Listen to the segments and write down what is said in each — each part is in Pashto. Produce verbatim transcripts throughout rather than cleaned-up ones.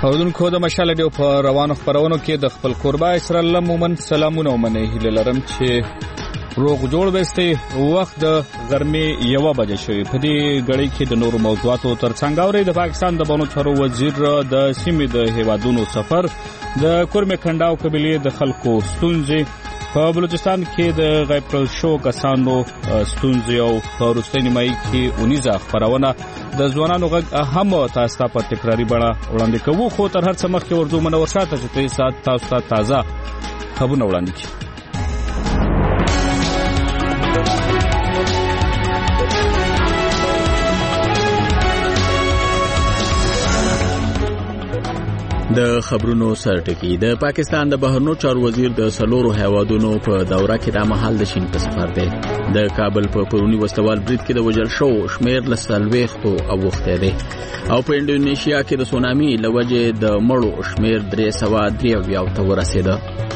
اوردونکو د مشال ډیو په روانو خبرونو کې د خپل قربا اسرائیل مومن سلامونه ومنه هیله لرم چې روغ جوړ وستي وخت د غرمې یو بجې شوی په دې غړي کې د نورو موضوعاتو ترڅنګ اوري د پاکستان د بانو چارو وزیر د سیمې د هیوادونو سفر د کورمه کنداو قبيله د خلکو ستونزې په بلوچستان کې د غیب کړل شو کسانو ستونزې او پرستۍ نیمایي کې اونیزه خبرونه د ځوانانو غږ هم تاسو ته په تکراری بڼه وړاندې کوو خو تر هر څه مخکې ورځو منور شاته چې تاسو ته تازه خبرونه وړاندې کړو. د خبرونو سرټکی د پاکستان د بهرنیو چارو وزیر د سلورو هیوادونو په دوره کې د مهال د شین په سفر دی. د کابل په پرونی وسوال برید کې د وجل شو شمیر لسلويختو او وخته دی او په انډونیشیا کې د سونامي لوجه د مړو شمیر درې سوه درې اویا ته ورسېده.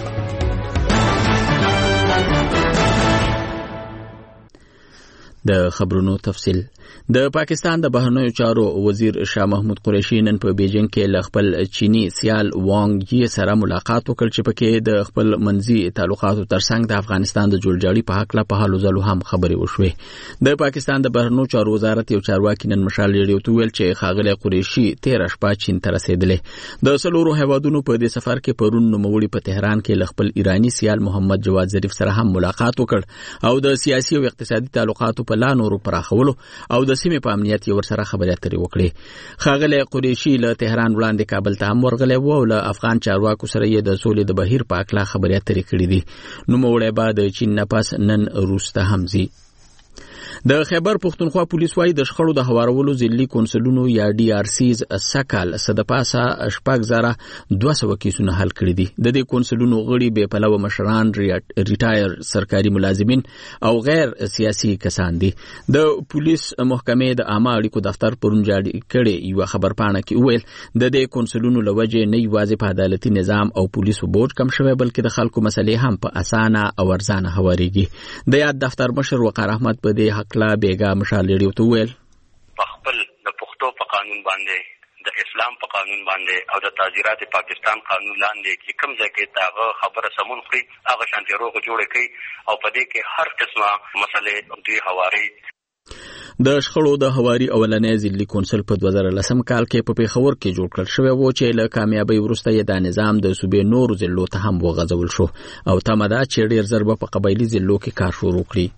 د خبرونو تفصیل. د پاکستان د بهرنیو چارو وزیر شاه محمود قریشي نن په بیجینګ کې ل خپل چینی سیال وانګ یي سره ملاقات وکړ چې پکې د خپل منځي تعلقاتو ترڅنګ د افغانستان د جوړجاړي په حق لا په حالو زلو هم خبرې وشوې. د پاکستان د بهرنیو چارو وزارت یو چارواکي نن مشال ریډیو ته ویل چې خاغله قریشي تیره شپه چین ته رسیدلې. د سلورو هیوادونو په دې سفر کې پرون نوموړي په تهران کې ل خپل ایرانی سیال محمد جواد ظریف سره هم ملاقات وکړ او د سیاسي او اقتصادي تعلقاتو په لا نورو پراخولو او د سیمې په امنیت یې ورسره خبرې اترې وکړې. خاغله قریشي له تهران وړاندې کابل ته هم ورغلی و او له افغان چارواکو سره یې د سولې د بهیر په اړه خبرې اترې کړې دي. نوموړی به د چین نه پس نن روس ته هم ځي. د خیبر پښتونخوا پولیس وايي د شخړو د هوارولو ځلي کونسلونو یا ډي ار سیز سکال صدپاسه شپږ زره دوه سوه کیسونه حل کړي دي. د دې کونسلونو غړي به پلو مشران ریټایر سرکاري ملازمین او غیر سیاسي کسان دي. د پولیس محکمې د عامه اړیکو دفتر پرون جاری کړي یو خبرپاڼه کې ویل د دې کونسلونو لوجه نه یوازې په عدالتي نظام او پولیسو بوج کم شوی بلکې د خلکو مسلې هم په اسانه او ارزانه هواريږي. د یاد دفتر مشر وقار احمد په دې لا بیگا مشال لري تو ویل په خپل د پښتو په قانون باندې د اسلام په قانون باندې او د تاجرات پاکستان قانون لاندې چې کوم ځکه داغه خبره سمون خوري هغه شانتي روغ جوړ کړي او په دې کې هر قسمه مسلې د هواري د شخړو د هواري اولنې ځلي کونسل په دوه زره لسم کال کې په پیښور کې جوړ کړل شوی و چې له کامیابی وروسته یې د نظام د صوبې نور ځلو ته هم وغځول شو او تمدا چې ډیر ضربه په قبایلی ځلو کې کار شروع کړی.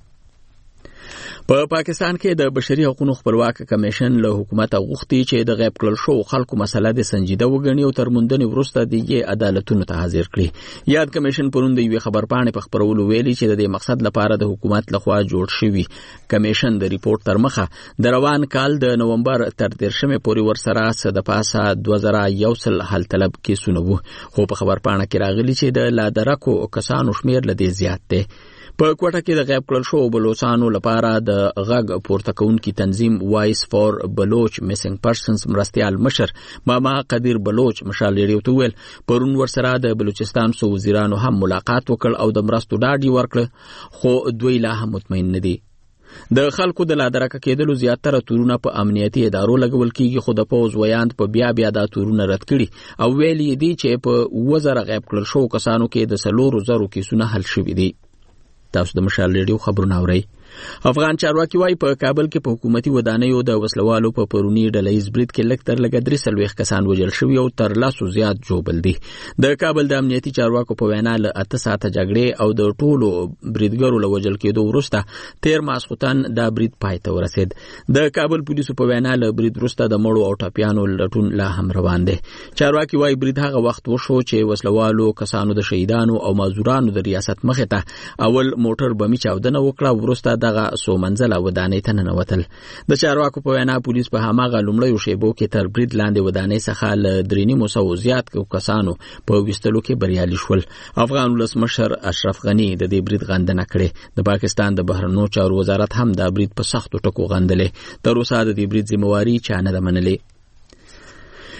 په پا پاکستان کې د بشري حقوقو خپلواک کمیشن له حکومت غوښتي چې د غیب کړل شو خلکو مسله د سنجیده وګڼي او تر موندنې وروسته د یې عدالتونو ته حاضر کړي. یاد کمیشن پرون د یو خبرپاڼې په خبرولو ویلي چې د دې مقصد لپاره د حکومت لخوا جوړ شوی کمیشن د ریپورت تر مخه د روان کال د نومبر تر دیرشمې پورې ورسره د پاسه دوه زره یو سل حل طلب کیسونه وو خو په خبرپاڼه کې راغلي چې د لادرکو کسانو شمیر لدې زیات دی. په کوټه کې د غیب کړل شو بلوچستانو لپاره د غږ پورته کوونکی تنظیم وایس فور بلوچ میسنګ پرسنز مرستيال مشر ماما قدیر بلوچ مشال لري تو ویل پرون ورسره د بلوچستان سو وزیرانو هم ملاقات وکړ او د مرستو ډاډي ورکړ خو دوی لا هم مطمئن نه دي. د خلکو د لادرکه کېدلو زیاتره تورونه په امنیتي ادارو لګول کیږي خو د پوز ویاند په بیا بیا د تورونه رد کړي او ویلي دي چې په وزره غیب کړل شو کسانو کې د سلورو زرو کیسونه حل شوي دي. تاسو د مشال ریډیو خبرونه اورئ. افغان چارواکي وايي په کابل کې په حکومتي ودانیو د وسلوالو په پرونی ډلهیز برید کې لکتر لګ درې سلويخ کسان وژل شوي او تر لاسو زیات جوړبل دي. د کابل د امنیتي چارواکو په وینا له اته ساعته جګړې او د ټولو بریدګرو له وژل کېدو وروسته تیر ماسختن دا برید پای ته ورسید. د کابل پولیسو په وینا له برید وروسته د مړو او ټاپیانو لټون لا هم روان دي. چارواکي وايي برید هغه وخت وشو چې وسلوالو کسانو د شهیدانو او مازورانو د ریاست مخه ته اول موټر بمی چاودنه وکړه وروسته دغه سو منزله ودانۍ ته ننوتل. د چارواکو په وینا پولیس په هماغه لومړیو شیبو کې تر برید لاندې ودانۍ څخه له درې نیمو سوو زیات کسانو په ویستلو کې بریالي شول. افغان ولسمشر اشرف غنی د دې برید غندنه کړې. د پاکستان د بهرنیو چارو وزارت هم دا برید په سختو ټکو غندلې. تر اوسه د دې برید ذمہواری چا نه ده منلې.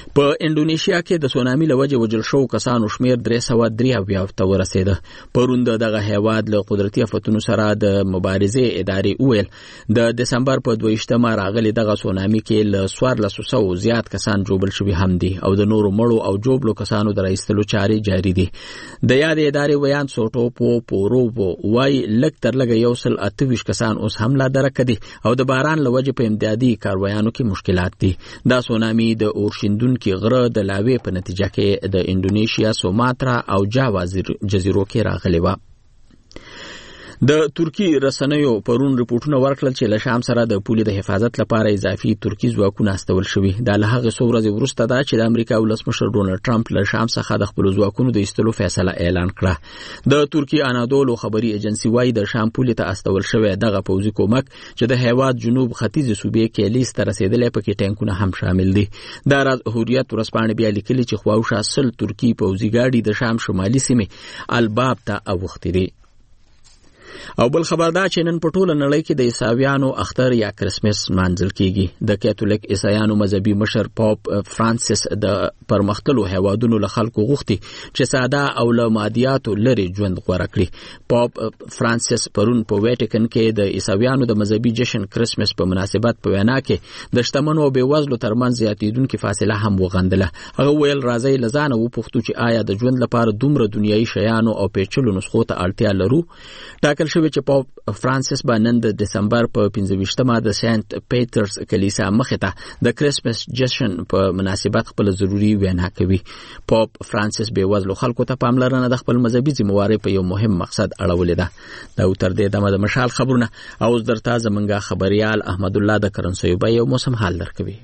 په انډونیشیا کې د سونامي له وجې وژل شوو کسانو شمېر درې سوه درې اویا ته ورسېده. پرون د دغه هېواد له قدرتي آفتونو سره د مبارزې ادارې وویل د دسمبر په دوه ویشتمه راغلي دغه سونامي کې له څوارلسو سوو زیات کسان ژوبل شوي هم دي او د نورو مړو او ژوبلو کسانو د راایستلو چارې جاري دي. د یادې ادارې ویان سوټوپو پوروبو وایي لږ تر لږه یو سل اته ویشت کسان اوس هم لا درکه دي او د باران له وجې په امدادي کاروایانو کې مشکلات دي. دا سونامي د اورشیندونکي غره د لاوې په نتیجه کې د انډونیشیا، سوماترا او جاوا جزیرو کې راغلی و. د ترکی رسنیو پرون رپورټونه ورکړل چې له شام سره د پولې د حفاظت لپاره اضافي ترکی ځواکونه استول شوي. دا له هغې څو ورځې وروسته ده چې د امریکا ولسمشر ډونالډ ټرمپ له شام څخه د خپلو ځواکونو د ایستلو فیصله اعلان کړه. د ترکي انادولو خبري ایجنسي وایي د شام پولې ته استول شوی دغه پوځي کومک چې د هیواد جنوب ختیځې صوبې کیلیس ته رسېدلی پکې ټینکونه هم شامل دي. دا راز هوریت ورځپاڼې بیا لیکلي چې خواوشا سل ترکي پوځي ګاډي د شام شمالي سیمې الباب ته اوښتې دي. او بل خبر دا چې نن په ټوله نړۍ کې د عیسویانو اختر یا کرسمس مانځل کیږي. د کاتولیک عیسایانو مذهبي مشر پاپ فرانسیس د پرمختللو هیوادونو له خلکو غوښتي چې ساده او له مادیاتو لرې ژوند غوره کړي. پاپ فرانسیس پرون په ویټیکن کې د عیسویانو د مذهبي جشن کرسمس په مناسبت په وینا کې د شتمنو او بېوزلو ترمنځ زیاتېدونکې فاصله هم وغندله. هغه ویل راځئ له ځانه وپوښتو چې آیا د ژوند لپاره دومره دنیایي شیانو او پیچلو نسخو ته اړتیا لرو. ټاکل شوی چې پاپ فرانسیس به نن د دسمبر په پنځه ویشتمه د سنت پیټرز کلیسا مخې ته د کرسمس جشن په مناسبت خپل ضروري وینا کوي. پاپ فرانسیس بېوزلو خلکو ته پاملرنه د خپل مذهبي ذمهوارۍ په یو مهم مقصد اړولې ده. دا تر دې دمه د مشال خبرونه او اوس درته زمونږ خبریال احمد الله د کرنسویبه یو موسم حال درکوي.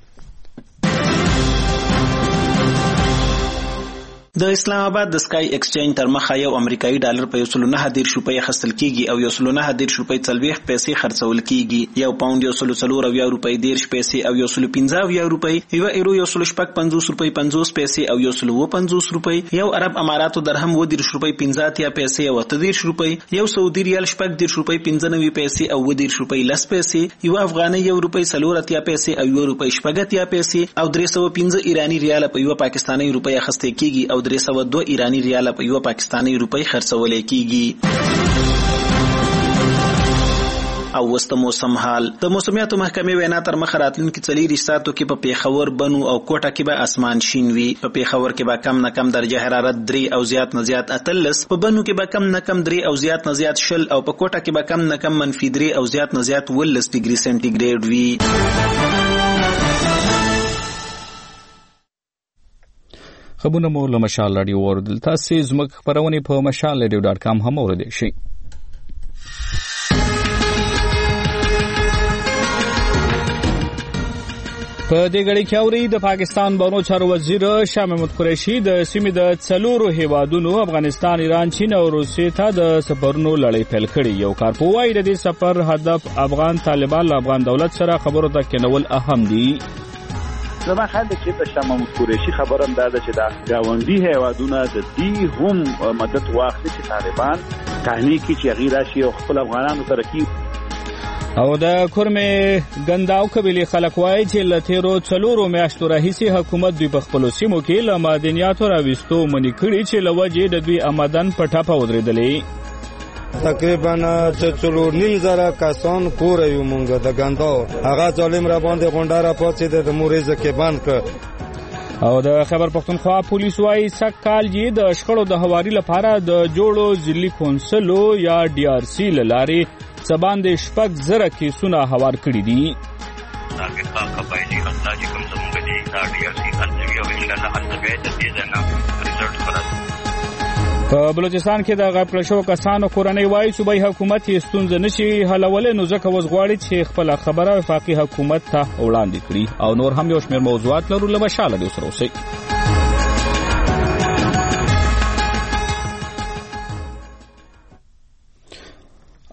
د اسلام آباد د سکای ایکسچینج تر مخه یو امریکایي ډالر په یو سل نهه دېرش روپۍ اخیستل کیږي او یو سل نهه دېرش روپۍ څلوېښت پیسې خرڅول کیږي. یو پاونډ یو سل څلور اویا روپۍ دېرش پیسې او یو سل پنځه اویا روپۍ، یو ایرو یو سل شپږ پنځوس روپۍ پنځوس پیسې او یو سل اووه پنځوس روپۍ، یو عرب اماراتو درهم اووه دېرش روپۍ پنځه اتیا پیسې او اته دېرش روپۍ، یو سعودي ریال شپږ دېرش روپۍ پنځه نوي پیسې او اووه دېرش روپۍ لس پیسې، یو افغانۍ یو روپۍ څلور اتیا پیسې او یو روپۍ شپږ اتیا پیسې او درې سوه پنځه ایراني ریال په یو پاکستاني روپۍ اخیستل کیږي او درې سوه دوه ایراني ریال په یو پاکستاني روپۍ خرڅول کیږي. او وسته موسم حال. د موسمیاتو محکمې وینا تر مخه راتلونکي څلېرویشت ساعتو کې په پیښور، بنو او کوټه کې به اسمان شین وي. په پیښور کې به کم نه کم درجه حرارت درې او زیات نه زیات اتلس، په بنو کې به کم نه کم درې او زیات نه زیات شل او په کوټه کې به کم نه کم منفي درې او زیات نه زیات ولس ډیګري سنټیګریډ وي. خبرونه مو له مشال رادیو اوریدل. تاسو زموږ خبرونه په مشال رادیو ډاټ کام هم اوریدئ شئ. په دې غړي کې اوري د پاکستان بانو چارو وزیر شاه محمود قریشي د سیمې د څلورو هیوادونو افغانستان، ایران، چین او روسیې ته د سفرونو لړۍ پیل کړې. یو کارپوهی د دې سفر هدف افغان طالبان له افغان دولت سره خبرو ته کېنول اهم دي. زما خیال دی چې د شاه محمود قریشي خبره هم دا ده چې د ګاونډي هیوادونه د دې هم مدد واخلي چې طالبان قانع کړي چې هغوی راشي او خپل افغانانو سره کړي. او د کورمې ګنداو قبیلې خلک وایي چې له تېرو څلورو میاشتو راهیسې حکومت دوی په خپلو سیمو کې له معدنیاتو راویستو منې کړي چې له وجې د دوی آمدن په ټپه ودرېدلې. تقریبا څلور نیم زره کسان کور یو مونږ د ګنداو هغه ظالم را باندې غونډه را پاڅېده د مورزه کې بند کړ. او د خیبر پختونخوا پولیس وایي سږ کال یې د شخړو د هواري لپاره د جوړو ضلعي کونسلو یا ډي آر سی له لارې څه باندې شپږ زره کیسونه هوار کړي دي. دا قبایلي حمله چې کوم زموږ دي دا ډي آر سی حل او انشاءالله حل به د دې نه ریزلټ ورکړي. په بلوچستان کې د غیب کړل شوو کسانو کورنۍ وایي صوبایي حکومت یې ستونزه نشي حلولی، نو ځکه اوس غواړي چې خپله خبره وفاقي حکومت ته وړاندې کړي. او نور هم یو شمېر موضوعات لرو، له مشال رادیو سره اوسئ.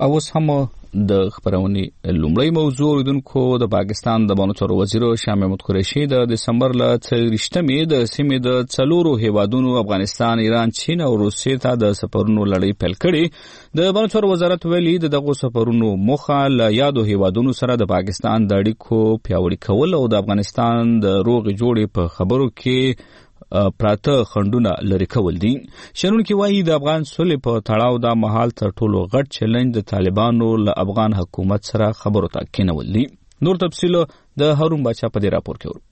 اوس هم د خبرونې لومړی موضوع ردونکو د پاکستان د بانو چارو وزیر شاه محمود قریشي د دسمبر ل څلورشتمې د سیمې د څلورو هیوادونو افغانستان، ایران، چین او روسیې ته د سفرونو لړۍ پیل کړې. د بانو چارو وزارت ویلي د دغو سفرونو موخه له یادو هیوادونو سره د پاکستان د اړیکو پیاوړي کول او د افغانستان د روغې جوړې په خبرو کې پراته خندونه لري کول دي. شنونکي وایي د افغان صلح په تړاو دا مهال تر ټولو غټ چیلنج د طالبانو له افغان حکومت سره خبرو ته کېنول دي. نور تفصیل د هارون باچا په دې راپور کې ورو.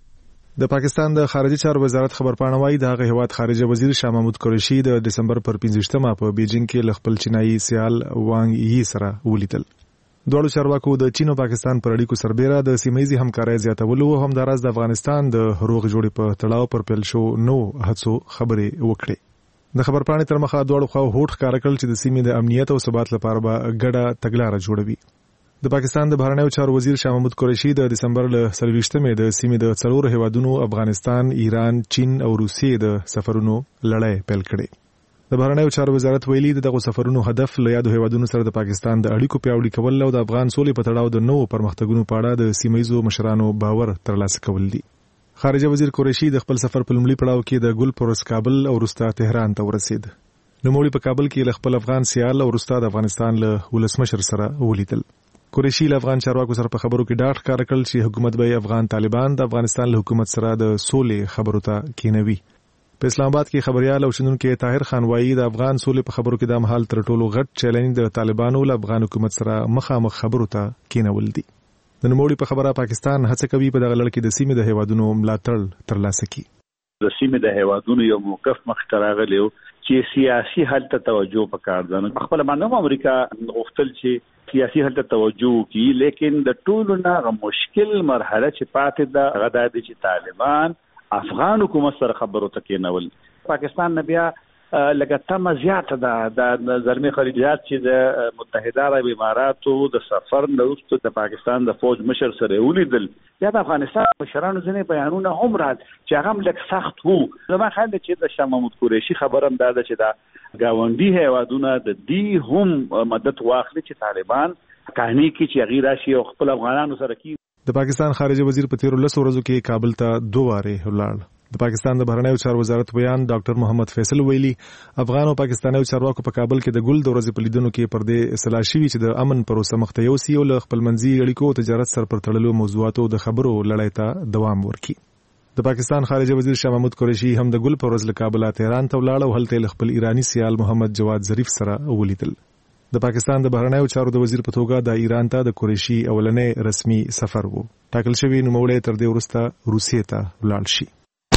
د پاکستان د خارجي چارو وزارت خبرپاڼه وايي د هغه هیواد خارجه وزیر شاه محمود قریشي د دسمبر پر پنځه په بیجینګ کې ل خپل چینایي سیال وانګ یي سره ولیدل. دوړو چارواکو د چین او پاکستان پر اړیکو سربېره د سیمایي همکارۍ زیاتولو او همداراز د افغانستان د روغ جوړې په تړاو پر پیل شو نو هڅو خبرې وکړي. د خبرپاڼې تر مخه دوړو خو هوټ ښکار کړل چې د سیمې د امنیت او ثبات لپاره به ګډه تګلارې جوړوي. د پاکستان د بهرنیو چارو وزیر شاه محمود قریشي د دسمبر ل څلورشتمې د سیمې د څلورو هیوادونو افغانستان، ایران، چین او روسیې د سفرونو لړۍ پیل کړې. د بهرنیو چارو وزارت ویلي دغه سفرونو هدف له یادو هیوادونو سره د پاکستان د اړیکو پیاوړي کول او د افغان سولې په تړاو د نوو پرمختګونو په اړه د سیمایي مشرانو باور ترلاسه کول دي. خارجه وزیر قریشي د خپل سفر په لومړي پړاو کې د ګل پروس کابل او وروسته تهران ته ورسید. نوموړي په کابل کې له خپل افغان سیال او وروسته د افغانستان له ولسمشر سره ولیدل. قریشي له افغان چارواکو سره په خبرو کې ډاډ ښکاره کړ چې حکومت به افغان طالبان د افغانستان له حکومت سره د سولې خبرو ته کېنوي. په اسلام آباد کې خبريال او شنونکو طاهر خان وایي د افغان سولې په خبرو کې د مهال تر ټولو غټ چیلنج د طالبانو له افغان حکومت سره مخامخ خبرو ته کېنول دي. د نوموړي په خبره پاکستان هڅه کوي په دغه لړ کې د سیمې د هیوادونو ملاتړ ترلاسه کړي. د سیمې د هیوادونو یو موقف مخ ته راغلی چې سیاسي حل ته توجه وکړ. د خپل باندې امریکا غوښتل چې سیاسي حل ته توجه وکړي، لیکن د ټولو نه مشکل مرحله چې پاتې ده هغه د چې طالبان افغان حکومت سره خبرو ته کېنول. پاکستان نه بیا لکه تمه زیاته ده د زلمي خارجيات چې د متحده عرب اماراتو د سفر وروسته د پاکستان د فوج مشر سره ولیدل. بیا د افغانستان مشرانو ځینې بیانونه هم راځي چې هغه هم لږ سخت وو. زما خیال دی چې د شاه محمود قریشي خبره هم دا ده چې د ګاونډي هیوادونه د دې هم مدد واخلي چې طالبان کاهني کې چې هغې راشي او خپل افغانانو سره کې. د پاکستان خارجه وزیر په تیرو لسو ورځو کې کابل ته دوه واره ولاړ. د پاکستان د بهرنیو چارو وزارت بیان ډاکټر محمد فیصل ویلي افغان او پاکستانیو چارواکو په کابل کې د ګل د ورځې په لیدنو کې پر دې اصلاح شوي چې د امن پروسه مخته یوسي او له خپلمنځي اړیکو او تجارت سره پر تړلو موضوعاتو د خبرو لړۍ ته دوام ورکړي. د پاکستان خارجه وزیر شاه محمود قریشي هم د ګل په ورځ له کابل تهران ته ولاړ او هلته خپل ایرانی سیال محمد جواد ظریف سره ولیدل. د پاکستان د بهرنیو چارو د وزیر په توګه د ایران ته د قریشي اولنې رسمي سفر وو. ټاکل شوی نوموړی تر دې وروسته روسیې ته ولاړ شي.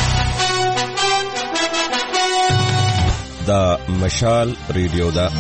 دا مشال ریډیو دا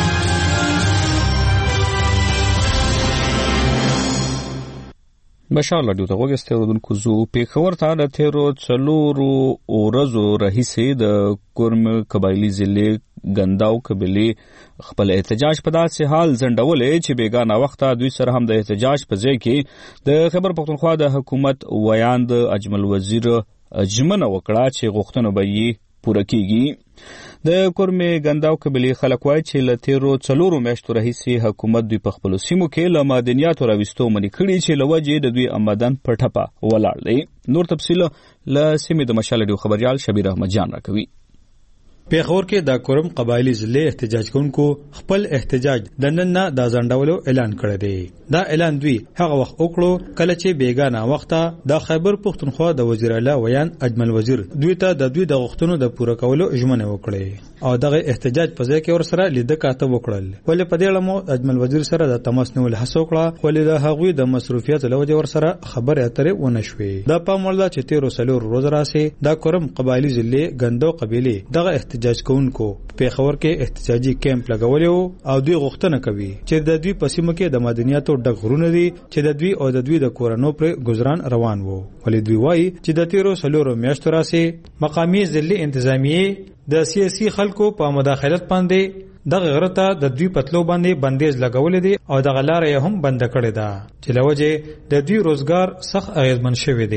مشال ریډیو ته وګورئ ورودونکو زو پیښور ته د تیرو څلورو ورځو راهیسې د کورم قبایلی ضلع ګنداو قبیلې خپل احتجاج په داسې حال ځنډولې چې بیګانه وخته دوی سره هم د احتجاج په ځای کې د خیبر پښتونخوا د حکومت ویاند اجمل وزیر ژمنه وکړه چې غوښتنه به یې پوره کیږي. د کورمې ګنداو قبیلې خلک وایي چې له تیرو څلورو میاشتو راهیسې حکومت دوی په خپلو سیمو کې له معدنیاتو راویستو منې کړي چې له وجې د دوی آمدن په ټپه ولاړ دی. نور تفصیل له سیمې د مشال ریډیو خبریال شبیر احمد جان راکوي. پیښور کې د کورم قبایلی ضلع احتجاج کوونکو خپل احتجاج د نن نه د ځنډولو اعلان کړی دی. دا اعلان دوی هغه وخت وکړو کله چې بیګانه وخته د خیبر پښتونخوا د وزیر اعلی ویان اجمل وزیر دوی ته د دوی د غوښتنو د پوره کولو ژمنه وکړه او دغه احتجاج په ځای کې ور سره لیده کاته وکړل. ولې په دې لمو اجمل وزیر سره د تماس نیول هڅه وکړه ولې د هغوی د مصروفیت له وجې ور سره خبرې اترې ونه شوې. دا په مولدا چې تیرو سلور روز راسي د کورم قبایلی ضلع ګنداو قبیله دغه احتجاج کوونکو پیښور کې احتجاجي کیمپ لګولیو او دوی غوښتنه کوي چې د دوی په سیمه کې د مدنیاتو ډک غرونه دي چې د دوی او د دوی د کورونو پر گزاران روان وو. ولې دوی وایي چې د تیرو سلورو میاشتو راسي مقامی ضلع انتظامیه د سیاسي خلکو په مداخلت باندې دغه غرته د دوی پتلو باندې بندیز لګولې دي او د غلارې هم بند کړې ده چې لوجه د دوی روزګار سخت اغیزمن شوی دی.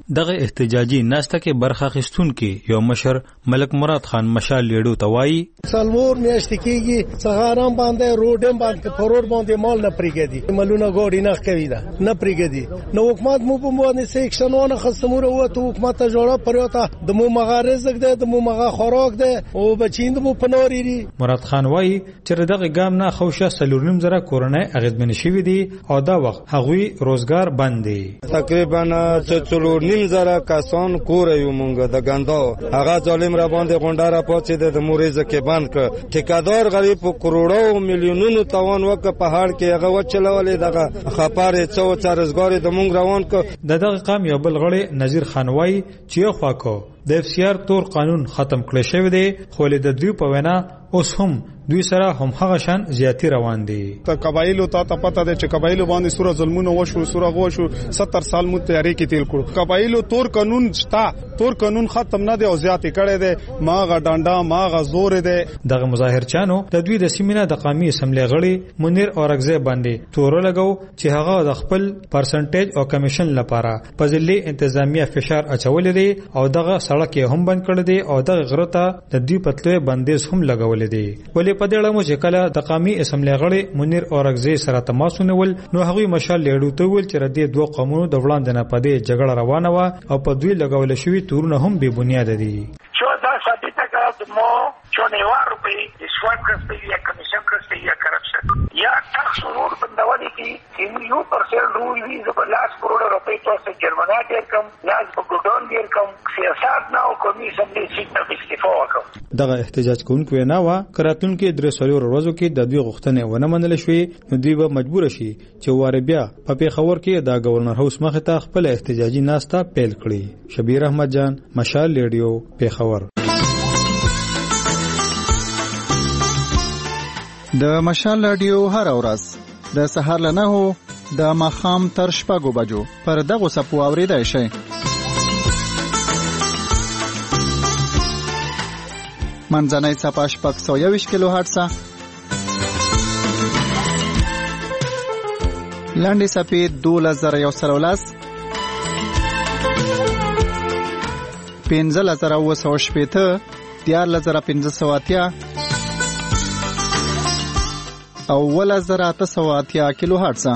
دغه احتجاجي ناسته کې برخه اخیستونکي یو مشر ملک مراد خان مشال لیډو ته وایي څلور میاشتې کېږي سهارام باندې روډم باندې پرور باندې مال نه پریږدي ملونه ګوډي نه کوي دا نه پریږدي نو حکومت مو په باندې سیکشنونه خصموره وته حکومت ته جوړه پروته د مو مغارزک ده د مو مغا خوراک ده او بچیند مو پنوري مراد خان وایي چې دغه ګام نه خوشه سلورنیم زره کورونه اغیزمن شوی دي او دا وخت هغوی روزګار بند دي تقریبا څلورنیم زره کسان کور یو مونږ د ګنداو هغه ظالم را باندې غونډه را پاتې د موريزه کې بند ک ټیکادار غریب په کروڑو او میلیونونو توان وک په هار کې هغه وچلولې دغه خبره څو څارزګار د مونږ روان ک د دغه قام یو بل غړي نذیر خانوای چې خو کو د اف سی آر تور قانون ختم کړی شوی دی خو له د دوی په وینا اوس هم دوی سره هم هغه شان زیاتی روان دي ته قبایلو ته ته پته ده چې قبایلو باندې سوره ظلمونه وشو سوره غوشو ستر سال مو تیاری کې تیل کړو قبایلو تور قانون شتا تور قانون ختم نه دی او زیاتی کړي دي ماغه ډانډا ماغه زور دی دغه مظاهر چانو د دوی د سیمینه د قومي اسمبلی غړي منیر اورغزه باندې تور لګاو چې هغه د خپل پرسنټیج او کمیشن لپاره په ځلې انتظامیه فشار اچول دي او دغه سړک هم بند کړی دی او دغه غرته د دوی پتلې بندیز هم لګول دي ولې په دې اړه مو چې کله د قومي اسمبلی غړي منیر اورغزه سره تماس ونیول نو هغوی مشال لیډو ته ویل چې ردی دوه قومونو د وړاندې نه پدې جګړه روانه و او په دوی لګول شوی تورونه هم بے بنیاد دي چودہ ساتھی تک مو چونیوار روپی اسوات کرتے یا کمیشن کرتے یا کرپشن یا ٹیکس رول بندوالی کی یو پرسنٹ رول وی لاس کروڑ روپے تو سے جرمانہ دیر کم لاس بګډون دیر کم سیاست نه او قومي اسمبلی سیټ نه استعفا وکړ دغه احتجاج کوونکو نه وا کراتونکو درې سلور ورځو کې د دوی غوښتنې ونه منل شوې نو دوی به مجبور شي چې واره بیا په پیښور کې د گورنر هاوس مخ ته خپل احتجاجي ناسته پیل کړي شبیر احمد جان مشال ریډیو پیښور د مشال رادیو هر ورځ د سهار له نه هو د ماخام تر شپږو بجو پر دغه سپو اوریدای شي منځنۍ صفحه شپږ سوه یوویشت کیلو هرتز لاندې صفحې دولس زره یو سل ولس پنځلس زره اوه سوه شپېته دیارلس زره پنځه سوه اتیا او ولس زره اته سوه اتیا کیلو هرتز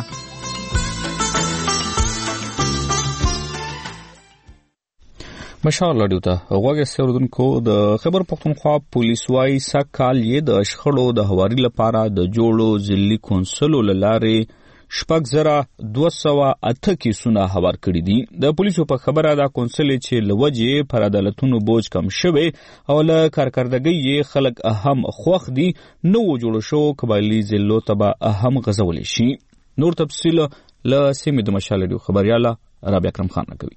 مشال رادیو ته غوږی سردونکو د خیبر پختونخوا پولیس وايي سږ کال یې د شخړو د هواري لپاره د جوړو ضلعي کونسلو له لارې شپږ زره دوه سوه اته کیسونه هوار کړي دي د پولیسو په خبره دا کونسل چې له وجې پر عدالتونو بوج کم شوی او له کارکردګۍ یې خلک اهم خوښ دي نو جوړ شو قبایلي ضلعو ته به اهم غځولی شي نور تفصیل له سیمې د مشال رادیو خبریاله رابعه اکرم خان راکوي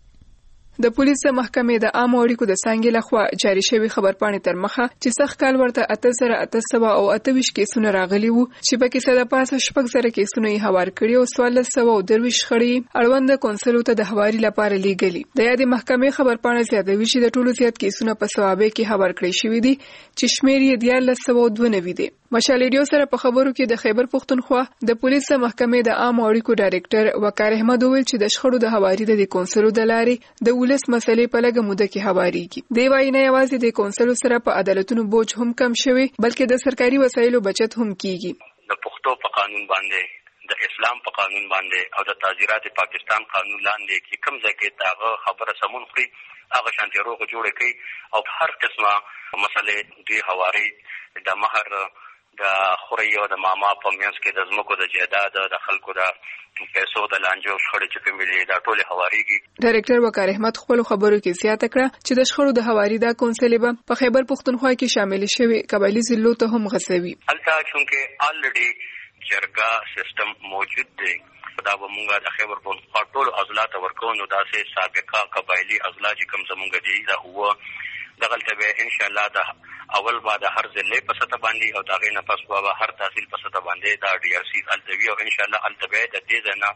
د پولیس محکمې د عام اړیکو د څانګې لخوا جاری شوی خبرپاڼې تر مخه چې سخت کال ورته اته زره اته سوه او اته ویشت کیسونه راغلي وو چې پکې څه د پاسه شپږ زره کیسونه یې هوار کړي او څوارلس سوه او درویشت خړې اړوند کونسلو ته د هواري لپاره لیږلي د یادې محکمې خبرپاڼه زیاتوي چې د ټولو زیات کیسونه په ثوابه کې هوار کړي شوي دي چې شمېر یې دیارلس سوه او دوه نوي دی مشال ریډیو سره په خبرو کې د خیبر پختونخوا د پولیس محکمې د عام اړیکو ډایرکټر وقار احمد وویل چې د شخړو د هواري د کونسلو د لارې د ولس مسلې په لږه موده کې هواريږي دی وايي نه یوازې د کونسلو سره په عدالتونو بوج هم کم شوی بلکې د سرکاري وسایلو بچت هم کیږي د پښتو په قانون باندې د اسلام په قانون باندې او د تعزیرات پاکستان قانون لاندې کې کوم ځای کې داغه خبره سمون خوري هغه شانتي روغ جوړ کړي او هر قسمه مسلې دی هواري د مہر د خوري او د ماما په منځ کې د زمکو د جیداد د خلکو د پیسو د لانجو شخړې چې کومې دا ټول هواريږي ډایرکټر وقار احمد خپل خبرو کې زیاته کړه چې د شخړو د هواري دا کونسلې به په خیبر پختونخوا کې شامل شوي قبایلی ضلعو ته هم غځوي البته چې الریډي جرګه سیستم موجود دی دا به مونږه د خیبر پختونخوا ټول اضلاع ته ورکو نو دا سه سابقه قبایلی اضلاع چې کوم زمونږ دی دا هو دغلته به ان شاء الله د اول بعد هر ضلع په سطح باندې او داغه نه پس به هر تحصیل په سطح باندې دا ډي ار سي التوی او ان شاء الله التبع د دې نه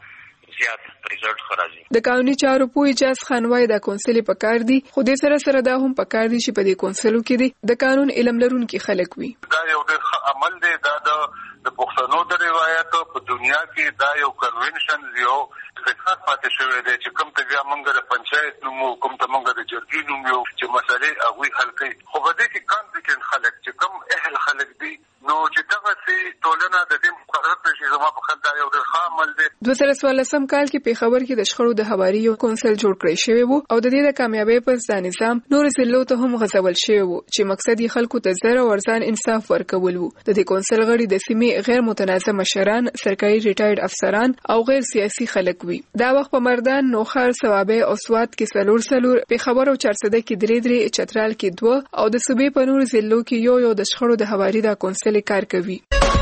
زیات ریزلټ خرازي. د قانوني چارو پوه اجازه خانوای د کونسل په کار دي، خو د سره سره دا هم په کار دي چې په دې کونسلو کې دي د قانون علم لرونکي خلک وي. دا یو ډېر عمل دی، دا د د پښتنو د روایتو په دنیا کې دا یو کنونشن یو فکر پاتې شوی دی چې کوم ته بیا موږ د پنچایت نومو، کوم ته موږ د جرګې نوم یو چې مسلې هغوی حل کوي. خو په دې کې کامپیټنټ خلک چې کوم اهل خلک دي، نو چې دغسې ټولنه د دې مقرر کړي چې زما په خیال دا یو ډېر ښه عمل دی. دوه زره څوارلسم کال کې پېښور کې د شخړو د هواري یو کونسل جوړ کړی شوی و او د دې د کامیابۍ پس دا نظام نور ضلعو ته هم غځول شوی و چې مقصد یې خلکو ته زر او ارزان انصاف ورکول و. د دې کونسل غړي د سیمې غیر متنازع مشران، سرکاري ریټایرډ افسران او غیر سیاسي خلک وي. دا وخت په مردان، نوخار، ثوابه او سوات کې څلور څلور، پېښور او چارسده کې درې درې، چترال کې دوه او د صوبې په نور ضلعو کې یو یو د شخړو د هواري د کونسل کار کوي.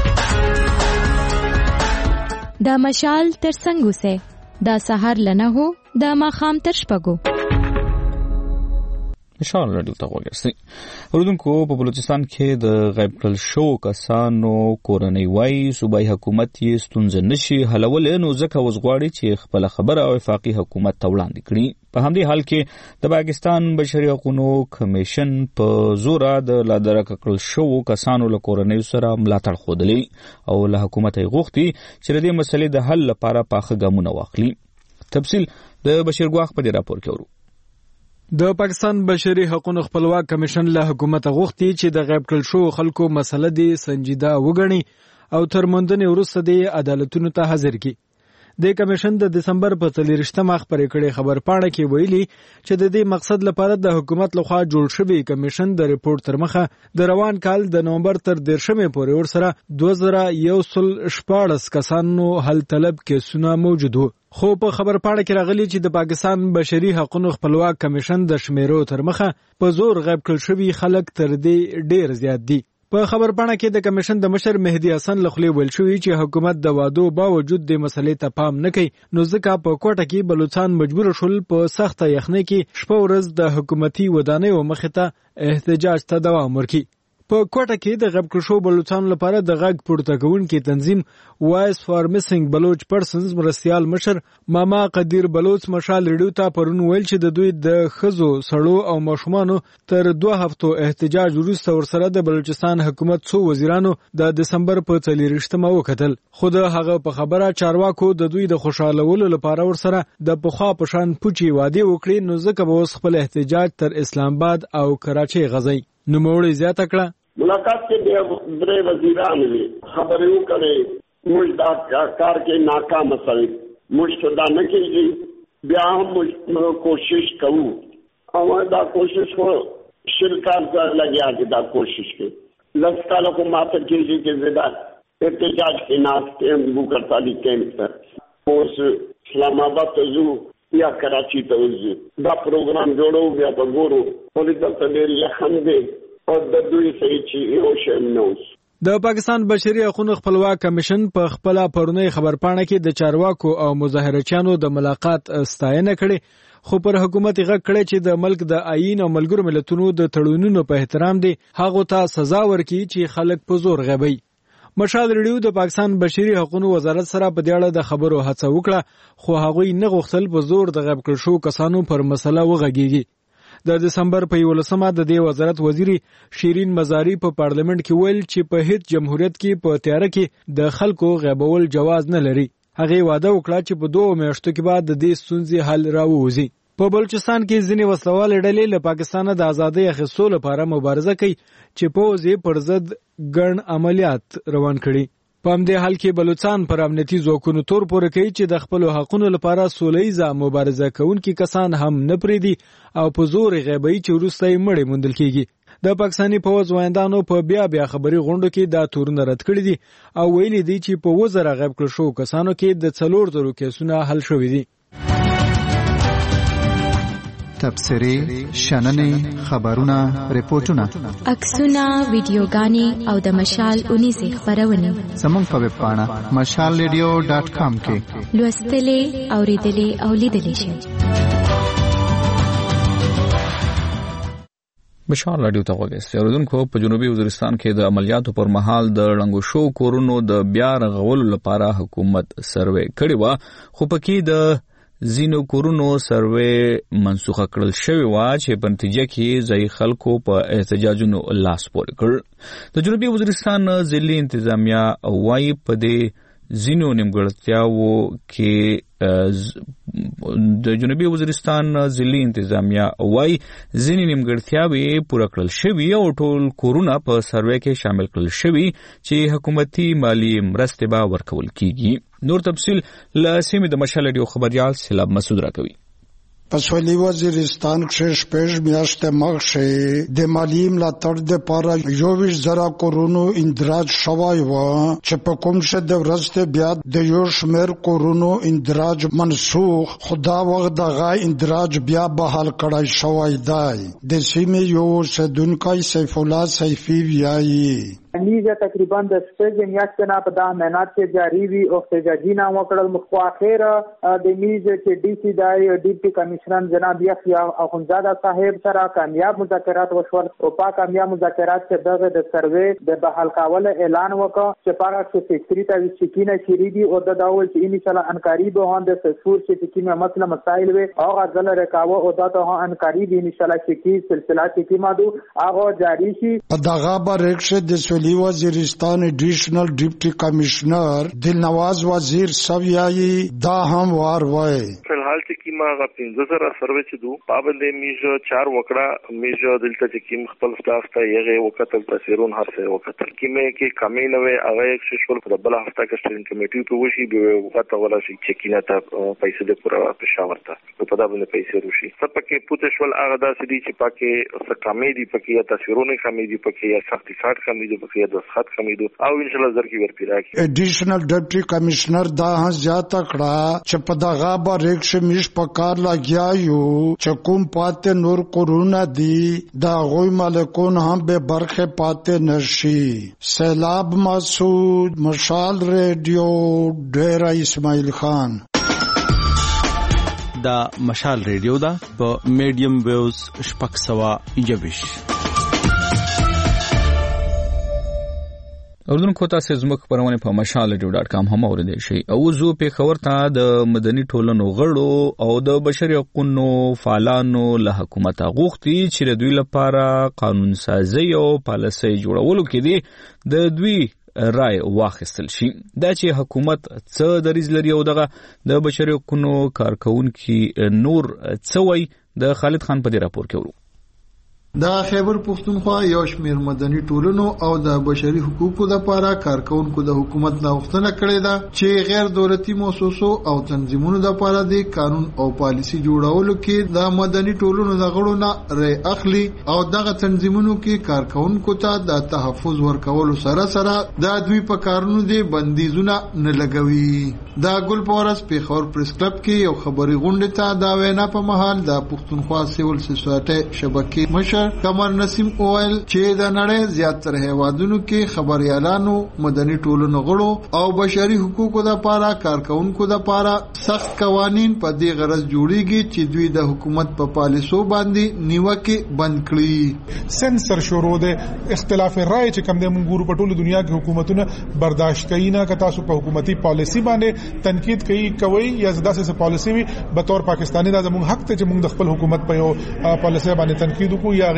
دا مشال تر څنګه سه دا سحر لنه هو دا ماخام تر شپګو مشال رادیو ته وګورئ. اوردونکو په بلوچستان کې د غیب کړل شو کسانو کورنۍ وای صوبایي حکومت یې ستونزه نشي حلولای، نو ځکه وزغواړي چې خپل خبره او وفاقي حکومت ته وړاندې کړي. په همدې حال کې د پاکستان بشري حقوقو کمیشن په زور د لادرک کړل شو کسانو له کورنۍ سره ملاتړ خوده او له حکومت یې غوښتي چې د دې مسلې د حل لپاره پاخه ګامونه واخلي. تفصیل د بشیر ګواخ په دې راپور کې ورو. د پاکستان بشري حقوقو خپلواک کمیشن له حکومت غوښتي چې د غیب کړل شو خلکو مسله دي سنجیده وګڼي او تر موندنې وروسته د عدالتونو ته حاضر کړي. د کمیشن د دسمبر په څلوېښتمه خبرې کړې خبرپاڼه کې ویلي چې د دې مقصد لپاره د حکومت لخوا جوړ شوی کمیشن د ریپورت تر مخه د روان کال د نومبر تر دیرشمې پورې ورسره دوه زره یو سل شپاړس کسانو حل طلب کیسونه موجود وو. خو په خبرپاڼه کې راغلي چې د پاکستان بشري حقوقو خپلواک کمیشن د شمیرو تر مخه په زور غیب کړل شوي خلک تر دې ډیر زیات دي. په خبرپاڼه کې د کمیشن د مشر مهدي حسن لخوا ویل شوی چې حکومت د وادو باوجود د مسلې ته پام نه کوي، نو ځکه په کوټه کې بلوچستان مجبور شول په سخته یخنۍ کې شپه ورځ د حکومتي ودانیو مخې ته احتجاج ته دوام ورکړي. په کوټه کې د غیب کړل شو بلوچستان لپاره د غږ پورته کوونکي تنظیم وایس فار میسنګ بلوچ پرسنز مرستیال مشر ماما قدیر بلوچ مشال ریډیو ته پرون ویل چې د دوی د خزو سړو او ماشومانو تر دوه هفتو احتجاج وروسته ورسره د بلوچستان حکومت څو وزیرانو د دسمبر په څلوېښتمه وکتل، خو د هغه په خبره چارواکو د دوی د خوشالولو لپاره ورسره د پخوا په شان پوچی وعده وکړي، نو ځکه به اوس خپل احتجاج تر اسلام آباد او کراچۍ غځي. نوموړي زیاته کړه ملاقات کې د درې وزیرانو خبرې وکړې، موږ دا کار کې ناکام شوي، موږ ته دا نه کېږي، بیا هم موږ کوشش کوو او دا کوشش خو شرکت لګیا دي دا کوشش کې لږ کاله خو ماته کېږي چې زه دا احتجاج کې ناست یم بوکرتالي کیمپ ته، اوس اسلام آباد ته ځو یا کراچي ته ځو، دا پروګرام جوړو بیا به ګورو، ولې دلته ډېر یخن دی او د دوی صحیح چې یو شی نه اوس. د پاکستان بشري حقوقو خپلواک کمیشن په خپل پرونی خبرپاڼه کې د چارواکو او مظاهرچیانو د ملاقات ستاینه کړې، خو پر حکومت یې غږ کړی چې د ملک د آئین او ملګرو ملتونو د تړونونو په احترام دی هغه ته سزا ورکړي چې خلک په زور غیبي. مشال ریډیو د پاکستان بشري حقوقو وزارت سره په دې اړه د خبرو هڅه وکړه، خو هغوی نه غوښتل په زور د غیب کړل شو کسانو پر مسله وغږیږي. د دسمبر په یولسمه د دې وزارت وزیر شیرین مزاری په پارلیمنت کې ویل چې په هیڅ جمهوریت کې په تیاره کې د خلکو غیبول جواز نه لري. هغه وعده وکړه چې په دوه میاشتو کې بعد د دې ستونزې حل راووځي. په بلوچستان کې ځینې وسلوال ډلې له پاکستان د ازادۍ اخیستو لپاره مبارزه کوي چې پوځ یې پر ضد ګڼ عملیات روان کړي. په همدې حال کې بلوچستان پر امنیتي ځواکونو تور پورې کوي چې د خپلو حقونو لپاره سولیزه مبارزه کوونکي کسان هم نه پرېږدي او په زور غیبوي چې وروسته یې مړې موندل کېږي. د پاکستاني پوځ وایندانو په بیا بیا خبري غونډو کې دا تورونه رد کړي دي او ویلي دي چې په وزره غیب کړل شو کسانو کې د څلور زرو کیسونه حل شوي دي. تبصرې، شننې، خبرونه، ریپورتونه، عکسونه، ویډیوګانې او د مشال اونیزې خپرونې زموږ په ویب پاڼه مشال ریډیو ډاټ کام کې لوستلې، اوریدلې او لیدلې شئ. مشال رادیو ته وګورئ. اوردونکو په جنوبي وزیرستان کې د عملیاتو پر مهال د ړنګو شو کورونو د بیا رغولو لپاره حکومت سروې کړې و، خو پکې د ځینو کورونو سروې منسوخه کړل شوې و چې په نتیجه کې ځایي خلکو په احتجاجونو لاس پورې کړ. د جنوبي وزیرستان ضلعي انتظامیه وايي په دې ځینو نیمګړتیاوو کې د جنوبي وزیرستان ضلعي انتظامیه وايي ځینې نیمګړتیاوې پوره کړل شوي او ټول کورونه په سروې کې شامل کړل شوي چې حکومتي مالی مرستې به ورکول کیږي. نور تفصیل له سیمې د مشال رادیو خبريال سیلاب مسعود راکوي. پسولی وزیرستان کې شپږ میاشتې مخکې د مالی ملاتړ لپاره یوویشت زره کورونو اندراج شوی و چې په کوم څه د ورځې بیا د یو شمېر کورونو اندراج منسوخ، خو دا وخت دغه اندراج بیا بحال کړی شوی دی. د سیمې یو اوسېدونکی سیف الله سیفي وایي میزه تقریبا د شپږ میاشتې نه په دا مهنت کې جاری وي او احتجاجي نام وکړل. مخ اخر د میزه چې ډي سي دای ډیپټي کمشنر جناب یحیی اخونزاده صاحب سره کامیاب مذاکرات وشول او په کامیاب مذاکرات کې دغه د سروې د بحال کول اعلان وکړ چې پاره کې فکری ته شکینه شری دي او د داول چې ان شاء الله انکاری به هند سفور چې کیمه مسله مسائل وي او غزل رکاوه او دا ته انکاری دي ان شاء الله چې کی سلسله کې مادو هغه جاری شي. دغه برعکس د وزیرستان ایڈیشنل ډیپټي کمشنر دلنواز وزیر سویایی دا هم وار وای فلحال چې کیما غا پنځه زره سروې چې دو پابندې میجو چار وکړه میجو دلته چې کیم خپل سټاف ته یې وکتل تاثیرون هر څه وکتل کیمه کې کمی نه وي هغه یک شول په بل هفته کې سټرین کمیټي په وشي به وکړه ولا شي چې کینه ته پیسې د پورا پېښور ته په دا باندې پیسې روشي سپکه پوتشول هغه داسې دي چې پکې څه کمی دي پکې تاثیرونه کمی دي پکې یا سرټیفیکټ کمی دي پکې د خط کمیدو او ان شاء الله زرکی ورپیرا کی ایڈیشنل ډیپټي کمشنر دا زیاته کړه چې په دغه باندې شمیش پکار لګیا یو چې کوم پاتې نور کورونه دي دا غوي مالکون هم به برخه پاتې نشي. سیلاب مسعود مشال ریډیو ډیرا اسماعیل خان. دا مشال ریډیو دا په میډیم ویوز شپږ سوه یوویش. اوردونکو تاسو زموږ خبرونه په مشال ریډیو ډاټ کام هم اوریدئ شئ. او زه په خبر ته د مدني ټولنو غړو او د بشري حقوقو فعالانو له حکومت غوښتي چې د دوی لپاره قانون سازي او پالیسي جوړولو کې دي د دوی رائے واخیستل شي. دا چې حکومت څه دریځ لري او دغه د بشري حقوقو کارکونکو نور څه وایي د خالد خان په دې راپور کې ورو. د خیبر پښتونخوا یو شمېر مدني ټولنو او د بشري حقوقو لپاره کارکونکو د حکومت نه غوښتنه کړې ده چې غیر دولتي مؤسسو او تنظیمونو لپاره د قانون او پالیسي جوړولو کې د مدني ټولنو د غړو نه رای اخلي او دغه تنظیمونو کې کارکونکو ته د تحفظ ورکولو سره سره د دوی په کارونو د بندیزونه نه لګوي. د ګل پورس په خور پریس کلب کې یو خبري غونډه ته دا وینا په محل د پښتونخوا سیول سوسایټي شبکې مشر کمر نسیم اویل چې د نړۍ زیاتره هیوادونو کې خبريالانو مدني ټولنو غړو او بشري حقوقو لپاره کارکونکو لپاره سخت قوانين په دې غرض جوړیږي چې دوی د حکومت په پالیسو باندې نیوکه بند کړي. سنسر شروع ده اختلاف رائے چې کوم د منګورو په ټوله دنیا کې حکومتونه برداشت کوي نه که تاسو په حکومتي پالیسي باندې تنقید کوي کوي یا داسې پالیسي وي به تور پاکستاني د زموږ حق ته چې موږ د خپل حکومت په یو پالیسي باندې تنقید وکړو یا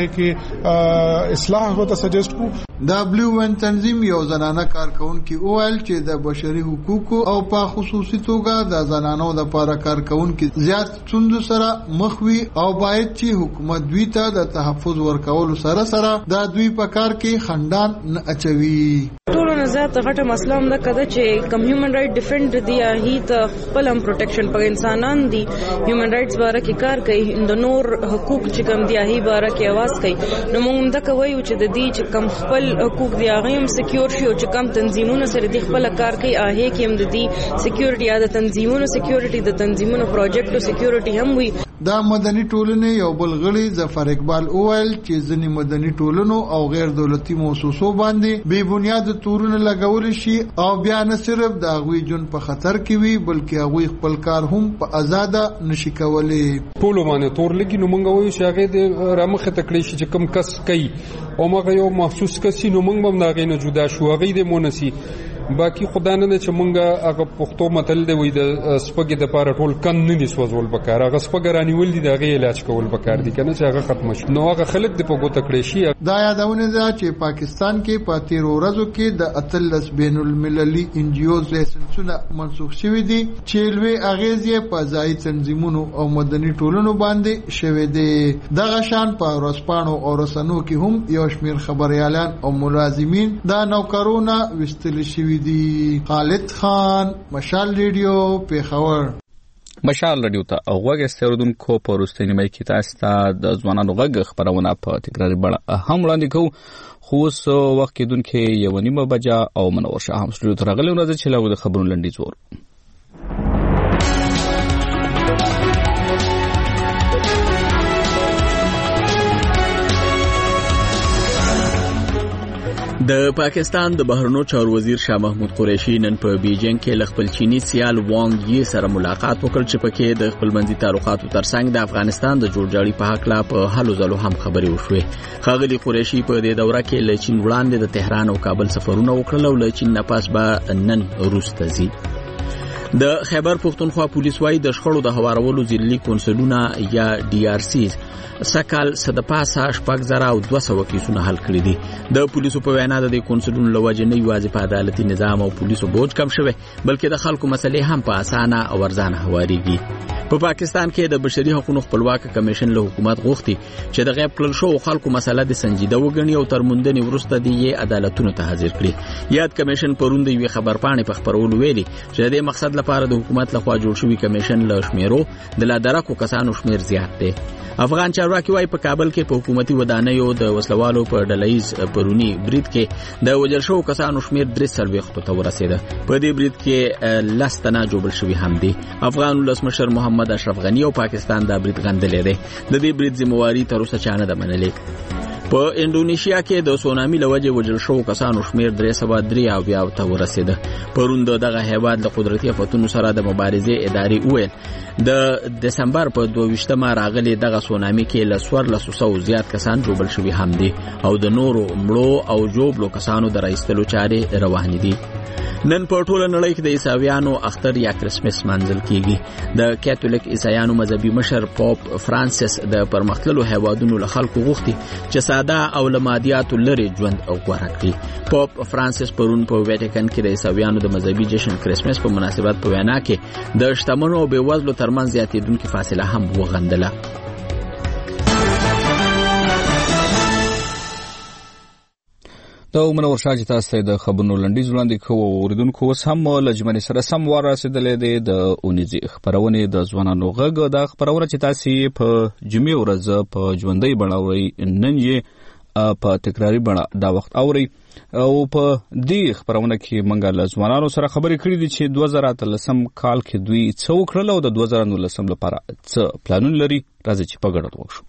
کې اصلاح وته سجست کو. دبليو ان تنظیم یو زنانه کارکونکو اویل چې د بشري حقوقو او په خصوصي توګه د زنانو لپاره کارکونکو زیات څوند سره مخوي او باید چې حکومت دوی ته د تحفظ ورکولو سره سره د دوی په کار کې خندان نه اچوي. ټول نه زیات غټه مسله هم ده کده چې کم هیومن رائټ ډیفنډ دی هی ته خپل هم پروټیکشن په انسانان دي هیومن رائټس باره کې کار کوي د نور حقوق چې کم دی هی باره کې आवाज کوي نو موږ دا کوي چې د دې چې کم خپل حقوق دی هغه هم سکیور شي او چې کم تنظیمونو سره د خپل کار کوي هغه کې هم د دې سکیورټي یا د تنظیمونو سکیورټي د تنظیمونو پروجیکټو سکیورټي هم وي. د مدني ټولنې یو بل غړي ظفر اقبال اویل چې ځینې مدني ټولنو او غیر دولتي موسسو باندې بې بنیاده تورونه لګول شي او بیا نه صرف د هغوی ژوند په خطر کې وي بلکې هغوی خپل کار هم په ازاده نشي کولی. ټولو باندې تور لګي نو موږ وایو چې هغې د رامخې ته کړی شي چې کوم کس کوي او هغه یو محسوس کس نو موږ به هم د هغې نه جدا شو هغې دې مونسي. باقي خدا نه ده چې مونږ هغه پښتو متل دی وایي د سپږې دپاره ټول کن نه دي سوځول پکار هغه سپږه رانیول دي د هغې علاج کول پکار دي که نه چې هغه ختمه شي نو هغه خلک دې په ګوته کړی شي. دا یادونه ده چې پاکستان کې په تیرو ورځو کې د اتلس بین المللي انجیوز لایسنسونه منسوخ شوي دي چې لوی اغېز یې په ځایي تنظیمونو او مدني ټولنو باندې شوی دی. دغه شان په ورځپاڼو او رسنیو کې هم یو شمېر خبریالان او ملازمین د نوکرونه ویستل شوي دی. خالد خان، مشال ریډیو، پیښور. مشال ریډیو ته غوږ استوردونکو په وروستۍ نیمه کې تاسو ته د ځوانانو غږ خبرونه په تکراري بڼه هم وړاندې کوو خو اوس وخت کېدونکې یوه نیمه بجه او منور شاه هم سټوډیو ته راغلی ورځ چې له هغوی د خبرونو لنډیز وورو. د پاکستان د بهرنیو چارو وزیر شاه محمود قریشي نن په بیجینګ کې له خپل چینی سیال وانګ یي سره ملاقات وکړ چې پکې د خپلمنځي تعلقاتو ترڅنګ د افغانستان د جوړجاړي په حق لا په هلو ځلو هم خبرې وشوې. ښاغلي قریشي په دې دوره کې له چین وړاندې د تهران او کابل سفرونه وکړل او له چین نه پس به نن روس ته ځي. د خیبر پښتونخوا پولیس وايي د شخړو د هوارولو ځینې کونسلونه یا ډي آر سي سکهال صدپاسه شپږ زره او دوه سوه کیسونه حل کړي دي. د پولیسو په وینا د دې کونسلونو له وجې نه یوازې په عدالتي نظام او پولیسو بوج کم شوی بلکې د خلکو مسلې هم په اسانه او ارزانه هوارېږي. په پاکستان کې د بشري حقوقو خپلواک کمیشن له حکومت غوښتي چې د غیب کړل شوو خلکو مسله د سنجیده وګڼي او تر موندنې وروسته د یې عدالتونو ته حاضر کړي. یاد کمیشن پرون د یوې خبرپاڼې په خپرولو ویلي چې د دې مقصد لپاره د حکومت لخوا جوړ شوی کمیشن له شمیرو د لا درکو کسانو شمیر زیات دی. افغان چارواکي وايي په کابل کې په حکومتي ودانیو د وسلوالو په ډلهیز پرونی برید کې د وژل شوو کسانو شمیر درې څلوېښتو ته ورسېده. په دې برید کې لس تنه جوړ شوي هم دي. افغان ولسمشر محمد اشرف غني او پاکستان دا برید غندلی دی. د دې برید ذمہواري تر اوسه چا نه ده منلې. په انډونیشیا کې د سونامي له وجې وژل شوو کسانو شمیر درې سوه درې اویا ته ورسېده. پرون د دغه هیواد له قدرتي آفتونو سره د مبارزې ادارې وویل د دسمبر په دوه ویشتمه راغلي دغه سونامي کې له څوارلسو سوو زیات کسان ژوبل شوي هم دي او د نورو مړو او ژوبلو کسانو د رایستلو چارې روانې دي. نن په ټوله نړۍ کې د عیسویانو اختر یا کرسمس منځل کیږي. د کاتولیک عیسایانو مذهبي مشر پوپ فرانسیس د پرمختللو هیوادونو له خلکو غوښتي چې ساده او له مادیاتو لرې ژوند غوره کړي. پوپ فرانسیس پرون په ویټیکن کې د عیسویانو د مذهبي جشن کرسمس په مناسبت په وینا کې د شتمنو او بېوزلو ترمنځ زیاتېدونکې فاصله هم وغندله. د منور شاه چې تاسو ته د خبرونو لنډیز وړاندې کوو اوریدونکو اوس هم له ژمنې سره سم وار رسېدلی دی د اونیزې خپرونې د ځوانانو غږ. دا خپرونه چې تاسو یې په جمعې ورځ په ژوندۍ بڼه اورئ نن یې په تکراري بڼه دا وخت اورئ او په دې خپرونه کې موږ له ځوانانو سره خبرې کړې دي چې دوه زره اتلسم کال کې دوی څه وکړل او د دوه زره نولسم لپاره څه پلانونه لري. راځئ چې په ګډه وکړو.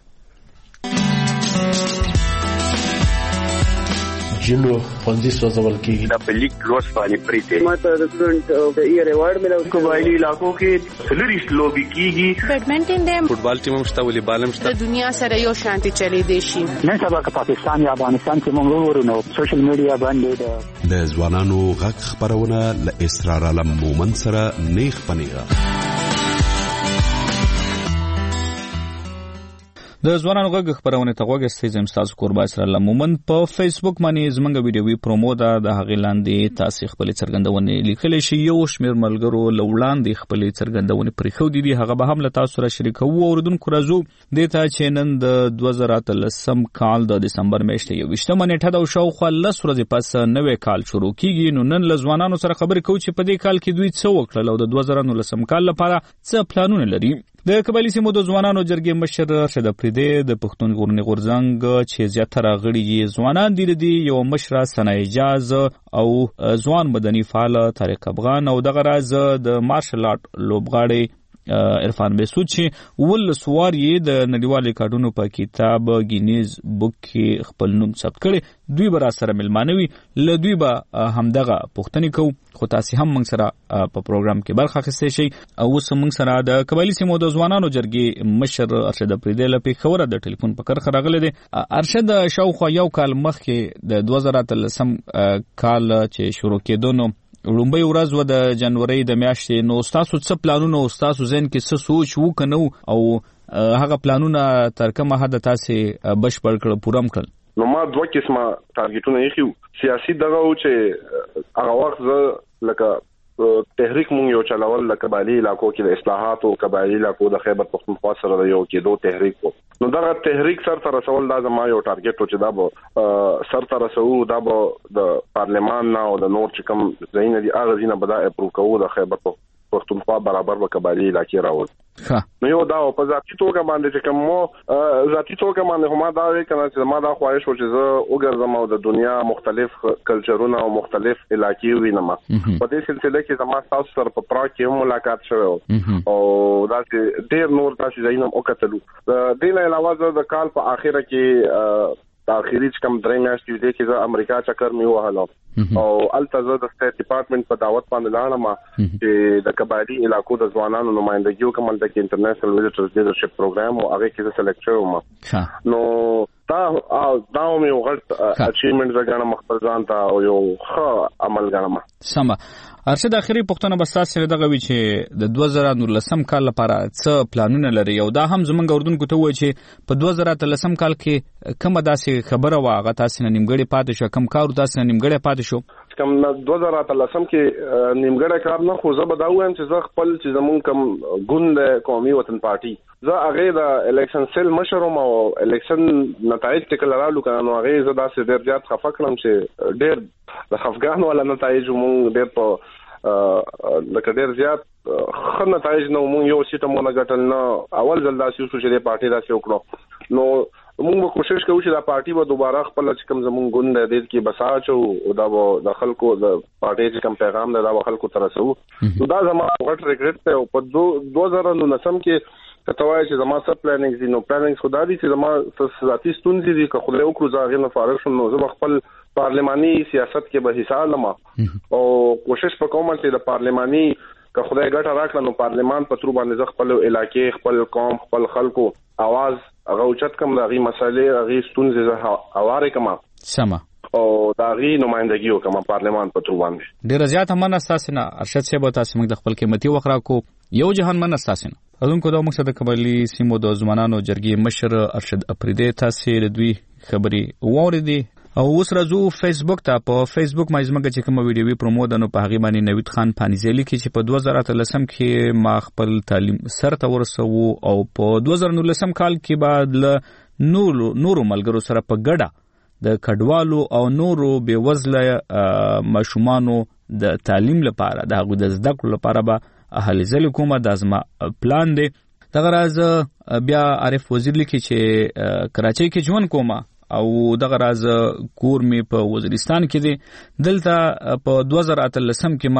جنو ښوونځي سوځول کېږي. دا په لیک لوست باندې پریته ما ته د سټوډنټ د ایئر ایوارډ ملو. قبایلی علاقو کې سلریش لوبي کیږي. بیډمنټن دی، فوټبال ټیم هم شته، والیبال هم شته. د دنیا سره یو شانتي چلی دی شي. نن سبا که پاکستان یا افغانستان کې موږ ورونو سوشل میډیا باندې د ځوانانو غږ خبرونه ل اسرار علم مومن سره نیخ پنیغه. د ځوانانو غږ خبرونه ته غوږ استئ. زم تاسو قربا اسرار مومن په فیسبوک باندې زمونږ ویډیوي پرومو ده د هغې لاندې تاسو خپل څرګندونې لیکلی شي. یو شمېر ملګرو له وړاندې خپل څرګندونې پرېښودې دي، هغه به هم له تاسو سره شریکوو. اوریدونکو راځو دې ته چې نن د دوه زره اتلسم کال د دسمبر میاشتې یوویشتمه نیټه ده او شاوخوا لس ورځې پس نوی کال شروع کیږي. نو نن له ځوانانو سره خبرې کوو چې په دې کال کې دوی څه وکړل او د دوه زره نولسم کال لپاره څه پلانونه لري. د قبایلي سیمو د ځوانانو جرګې مشر راشد افریدی د پښتون غورني غورځنګ چې زیاتره غړي یې ځوانان دي دي یو مشره ثنا اجاز او ځوان مدني فعال طارق افغان او دغه راز د مارشل آرټ لوبغاړي عرفان بیسود چې ول سوار یې د نړیوال ریکارډونو په کتاب گینیز بک کې خپل نوم ثبت کړي دوی به سره ملمانوي ل دوی به همدغه پوښتنې کوو خو تاسو هم موږ سره په پروګرام کې برخه اخیستئ شئ او اوس موږ سره د قبایلی سیمو د ځوانانو جرګې مشر ارشد افریدی له پیښوره د ټلیفون په کرخه راغلی دی. ارشد شاوخوا یو کال مخکې د دوه زره اتلسم کال چې شروع کېدو نو لومبۍ ورځ و د جنوري د میاشتې نو تاسو څه پلانونه او تاسو ذهن کې څه سوچ وکنو او هغه پلانونه تر کومه حد تاسو بشپړ کړ پورم کړل؟ نو ما دوه قسمه ټارګټونه یې سیاسي دغه او چې هغه وخت زه لکه تحریک مونږ یو چلول لکه قبایلی علاقو کې د اصلاحات او قبایلی علاقو د خیبر پختونخوا سره یو کېدو تحریک وو نو دغه تحریک سر ته رسول دا زما یو ټارګټ و چې دا به سر ته رسو دا به د پارلمان نه او د نور چې کوم ځایونه دي هغه ځینه به دا اپروو کوو د خیبر پختونخوا برابر به قبایلی علاقې راول نو یو دا په ذاتي توګه باندې چې کوم مو ذاتي توګه باندې هم دا وی کنه چې ما دا خواهش و چې زه وګرځم او د دنیا مختلف کلچرونه او مختلف علاقې وینم په دې سلسله کې زما تاسو سره په پراګ کې ملاقات شوه او دا چې ډېر نور تاسو ځینم او کتلو د دې نه علاوه زه د کال په اخره کې د اخیری چې کوم درې میاشتې دي چې زه امریکا چکر مې وهلو او الته زه د سټیټ ډپارټمنټ په دعوت باندې لاړم چې د قبایلی علاقو د ځوانانو نمائندګي کوم د انټرنیشنل ویزټرز لیدرشپ پروګرام او هغه کې سلیکټ شوم نو دا دا مې وغړ اچیومنټ زګانه مخبر ځان ته او یو ښه عمل غنم سم. ارشد اخیری پښتنه بس تاسو دغه وی چې د دوه زره نولسم کال لپاره څه پلانونه لري او دا هم زمونږ اردوونکو ته وایي چې په دوه زره اتلسم کال کې کومه داسې خبره واغه تاسو نه نیمګړی پاتې شو کوم کار تاسو نه نیمګړی پاتې شو کوم دوه زره اتلسم کې نیمګړی کار نه خو زه به دا وایم چې زه خپل چې زمونږ کوم ګوند قومي وطن پارټي زه هغه د الیکشن سیل مشروم او الیکشن نتایج ټکل رالو کنه هغه زه داسې ډېر زیات خفه کړم چې ډېر د خفګان ولا نتایج مونږ ډېر په لکه ډېر زیات ښه نتایج نه مونږ یو سیټه مونږ غټل نه اول ځل داسې شو چې د پارټي داسې وکړو نو مونږ به کوشش کوو چې دا پارټي به دوباره خپل چې کوم زمونږ ګوند د دې کې بساچو او دا د خلکو د پارټي چې کوم پیغام دی دا خلکو ته رسو نو دا زما غټ ریګریټ دی او په دوه زره نولسم کې کتوای چې زما سب پلانینګ دي نو پلانینګ خو دا دي چې زما ذاتي ستونزې دي که خدای وکړو زه هغه نه فارغ شم نو زه خپل پارلماني سیاست کې به حصہ لما او کوشش وکوم چې د پارلماني که خدای ګټه راکړه نو پارلمان په تر باندې خپل علاقې خپل قوم خپل خلکو आवाज هغه اوچت کوم د غي مسالې هغه ستونزې اواره کما سما او دا غي نمائندګي وکما پارلمان په تر باندې ډیر زیات هم نستاسنه ارشد صاحب تاسو موږ د خپل قیمتي وخت راکو یو جهان من نستاسنه اذن کو دا مقصد د قبایلی سیمو د ځوانانو جرګې مشر ارشد افریدی تاسو د دوی خبري ووریدي او اوس راځو فیسبوک ته په فیسبوک ما زموږ چې کوم ویډیوي پرومو دنو په هغه باندې نوید خان پانیزلی کې چې په دوه زره اتلسم کې ما خپل تعلیم سره ته ورسو او په دوه زره نولسم کال کې بعد له نورو نورو ملګرو سره په ګډه د کډوالو او نورو بیوزله ماشومانو د تعلیم لپاره د هغه د زده کړو لپاره به اهل ځل کومه د ازما پلان دی دغه راز بیا عارف وزیر لیکي چې کراچۍ کې ژوند کومه او دغه راز کور می په وزیرستان کې دی دلته په دوه زره اتلسم کې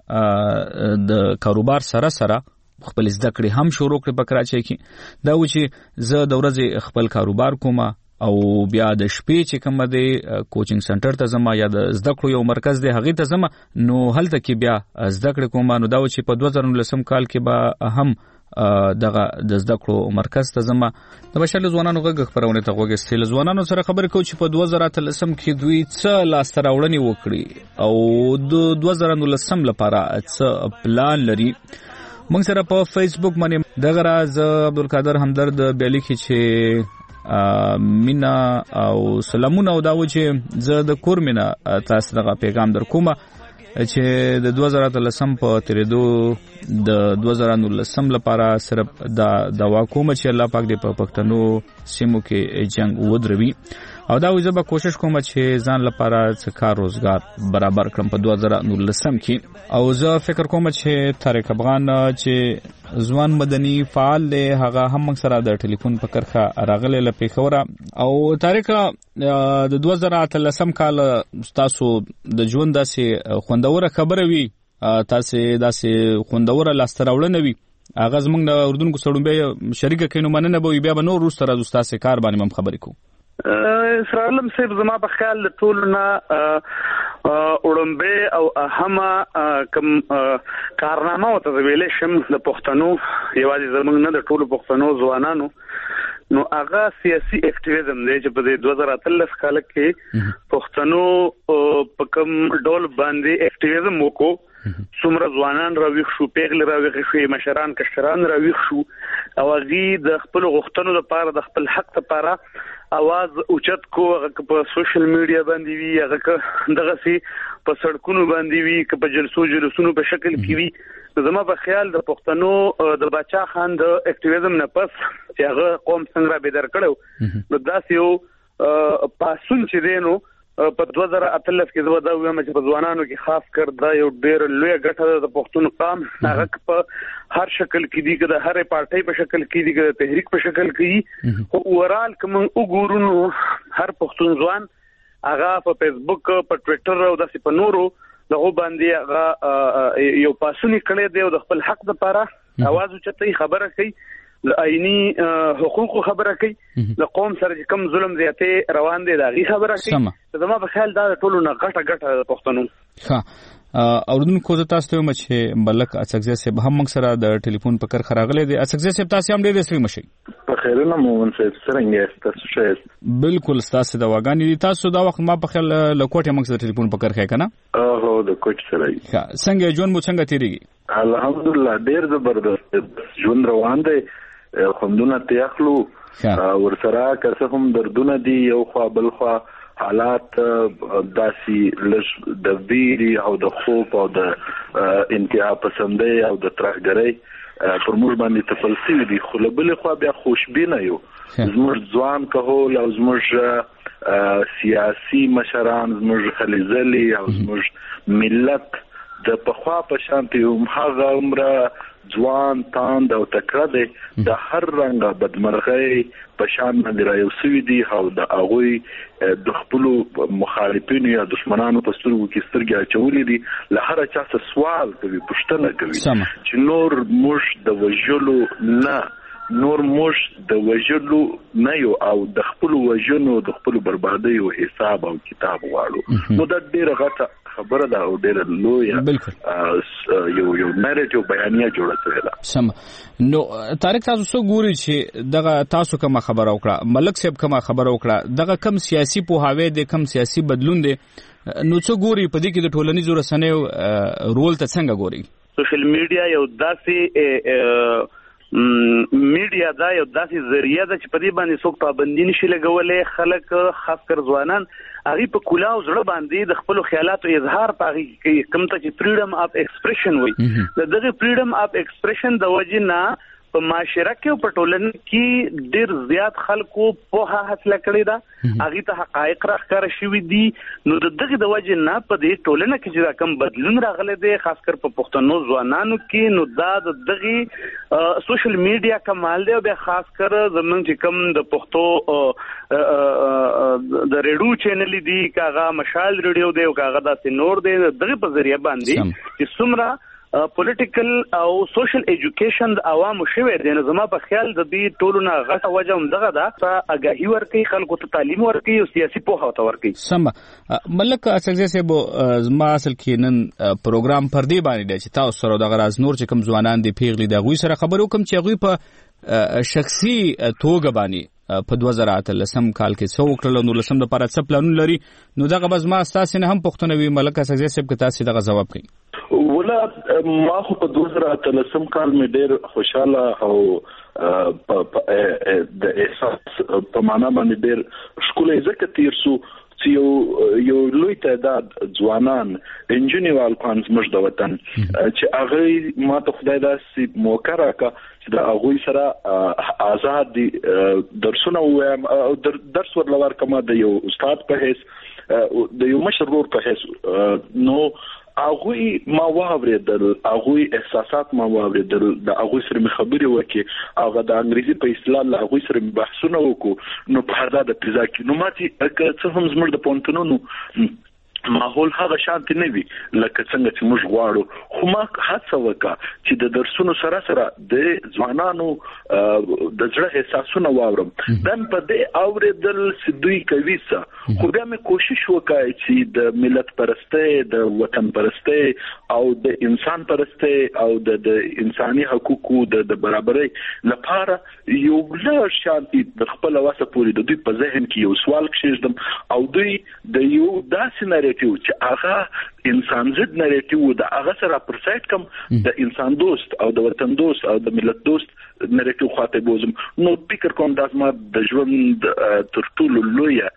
ما د کاروبار سره سره خپل زده کړې هم شروع کړې په کراچۍ کې دا و چې زه د ورځې خپل کاروبار کوم او بیا د شپې چې کوم دی کوچینګ سنټر ته زما یا د زده کړو یو مرکز دی هغه ته زما نو هلته کې بیا زده کړې کوم نو دا و چې په دوه زره نولسم کال کې به هم دغه د زده کړو مرکز ته زما د بشر ځوانانو غږ خبرونه ته غوږ استل ځوانانو سره خبرې کوي چې په دوه زره اتلسم کې دوی څه لاس راوړنې وکړي او د دوه زره نولسم لپاره څه پلان لري موږ سره په فیسبوک باندې دغه راز عبدالقادر همدرد بیلی کې چې مینا او سلامونه او دا و چې زه د کور مینا تاسو دغه پیغام در کومه چې د دوه زره اتلسم په تیریدو د دوه زره نولسم لپاره صرف دا دوا کوم چې الله پاک دې په پښتنو سیمو کې جنگ ودروي او دا وځه به کوشش کوم چې ځان لپاره څه کار روزګار برابر کړم په دوه زره نولسم کې او زه فکر کوم چې طارق افغان چې ځوان مدني فعال دی هغه هم سره د ټلیفون په کرخه راغلی له پیښوره او طارق د دوه زره اتلسم کال تاسو د ژوند داسې خوندوره خبره وي تاسو داسې خوندوره لاسته راوړنه وي هغه زمونږ د اردن کو سړومبه شریکه کینو مننه به بیا به نور روس تر از استاد کار باندې مم خبرې کو اسرائیل صاحب زما په خیال د ټولنا اورمبه او اهمه کم کارنامه او تدویلې شم د پښتنو یوازې زمونږ نه د ټولو پښتنو ځوانانو نو هغه سیاسي اکټیویزم دی چې په دوه هزار اتلس کال کې پښتنو په کوم ډول باندې اکټیویزم وکړو څومره ځوانان راویښ شو پیغل راویښ شو مشران کشران راویښ شو او هغه د خپل غوښتنو لپاره د خپل حق لپاره اواز اوچت کو هغه په سوشل میډیا باندې وی هغه دغه سي په سړکونو باندې وی ک په جلسو جلسونو په شکل کې وی زما په خیال د پښتنو د بچا خان د اکټیویزم نه پس چې هغه قوم څنګه بدر کړو نو داسې یو پاسون چې دینو په دوه هزار اتلس کې زما دا وایم چې په ځوانانو کې خاص کر دا یو ډېر لوی ګټه د پښتون قام هغه په هر شکل کې دی که د هر پارټي په شکل کې دی که د تحریک په شکل کې او اورال کوم وګورو نو هر پښتون ځوان هغه په فیسبوک په ټوئیټر او داسې په نورو دغه باندې هغه یو پاسونی کړی دی او د خپل حق لپاره आवाज اوچتای خبره کوي آئینی حقوق خبره کوي د قوم سره کوم ظلم زیاته روان دي دا غي خبره کوي زما په خیال دا ټولو نه غټه غټه پښتنو ها اردن کو زتا ستو مچ ملک اڅګزه سه به هم سره د ټلیفون په کر خراغله دي اڅګزه سه تاسو هم ډېر سوي مشي په خیرونه مو ونسه څنګه تاسو شه بالکل تاسو دا واغانی دي تاسو دا وخت ما په خیال لکوټه موږ سره ټلیفون په کر خای کنه اوه د کوټ سره ها څنګه جون مو څنګه تیریږي الحمدلله ډېر زبردست جون روان دی خوندونه تیاخلو ورسره که هم دردونه دي یو خوا بل خوا حالات داسي لږ د ویری او د خوب او د انتها پسندۍ او د ترهګرۍ پر موږ باندې تفلسفي دي خو بل خوا بیا خوشبینه یو زموږ ځوان کهول او زموږ سیاسي مشران زموږ خلیزلي او زموږ ملت د پخوا په شانتي هم هغه عمره ځوان تاند او تکړه دی د هر رنګه بدمرغۍ په شان باندې راوسوي دي او د هغوی د خپل مخالفینو یا دشمنانو په سترګو کې سترګې اچولې دي له هر چا څخه سوال کوي پوښتنه کوي چې نور موږ د وژلو نه نور موږ د وژلو نه یو او د خپل وژنو د خپل بربادۍ او حساب او کتاب غواړو نو دا ډیره غټه خبره ده او ډیره لوی یو یو نریټیو بیانیه جوړه شوې ده سم نو طارق تاسو څو ګوري چې دغه تاسو کوم خبره وکړه ملک صاحب کوم خبره وکړه دغه کم سیاسي پوهاوی د کم سیاسي بدلون دي نو څو ګوري په دې کې د ټولنیزو رسنیو رول ته څنګه ګوري سوشل میډیا یو داسې میډیا دا یو داسې ذریعہ ده چې په دې باندې څوک پابندي نشي لګولې خلک خاص کر ځوانان هغه په کولاو زړه باندې د خپل خیالاتو اظهار پاږي کوي کوم ته چې فریډم اف ایکسپریشن وي دغه فریډم اف ایکسپریشن د وجې نه په معاشره کې او په ټولنه کې ډېر زیات خلکو په حاصل کړی دا هغه ته حقایق راښکاره شوي دي نو دغه د وجې نه په دې ټولنه کې چې کوم بدلون راغلی دی خاص کر په پښتنو ځوانانو کې نو دا د دغه سوشل میډیا کمال دی او بیا خاص کر زمونږ چې کوم د پښتو د ریډیو چینل دي کاغه مشال ریډیو دی او کاغه داسې نور دی دغه په ذریعہ باندې چې څومره پولیټیکل او سوشل ایجوکیشن د عوامو شوی دی نو زما په خیال د دې ټولو نه غټه وجه هم دغه ده چې اګاهي ورکړي خلکو ته تعلیم ورکړي او سیاسي پوهه ورته ورکړي سم ملک اڅګزه صاحب زما اصل کې نن پروګرام پر دې باندې دی چې تاسو سره دغه راز نور چې کوم ځوانان دي پیغلي د غوي سره خبرو کوم چې غوي په شخصي توګه باندې په دوه هزار اتلسم کال کې څو کړل نو لسم د لپاره څه پلانونه لري نو دغه بس ما تاسو نه هم پښتنه وی ملک اڅګزه صاحب که تاسو دغه جواب کړئ ولا ما خو په دوه هزار اتلسم کال مې ډېر خوشاله او د احساس په معنا باندې ډېر ښکلی ځکه تیر سو چې یو یو لوی تعداد ځوانان انجینیوال پانس مش د وطن چې هغه ما ته خدای داسې موقع راکړه چې د هغوی سره آزاد دي درسونه وایم درس ورلور کما د یو استاد په حیث د یو مشر ورور په حیث نو هغوی ما واورېدل هغوی احساسات ما واورېدل د هغوی سره مې خبرې وکړې هغه د انګریزي په اصطلاح له هغوی سره مې بحثونه وکړو نو په آزاده فضا کې نو ما چې که څه هم زموږ د پوهنتونونو ماحول هغه شانتي نه وي لکه څنګه چې موږ غواړو خو ما هڅه وکړه چې د درسونو سره سره د ځوانانو د ځړه احساسونه واورم دن په دې اوریدل سدوی کوي څه خو بیا مې کوشش وکړ چې د ملت پرسته د وطن پرسته او د انسان پرسته او د انساني حقوقو د برابرۍ لپاره یو لږ شانتي د خپل واسه پوری د دوی په ذهن کې یو سوال کښېږدم او دوی د یو داسې نریټیو چې هغه انسان ضد نریټیو د هغه سره پرسایت کم د انسان دوست او د وطن دوست او د ملت دوست نریټیو خاطر بوزم نو فکر کوم دا زما د ژوند تر ټولو لویه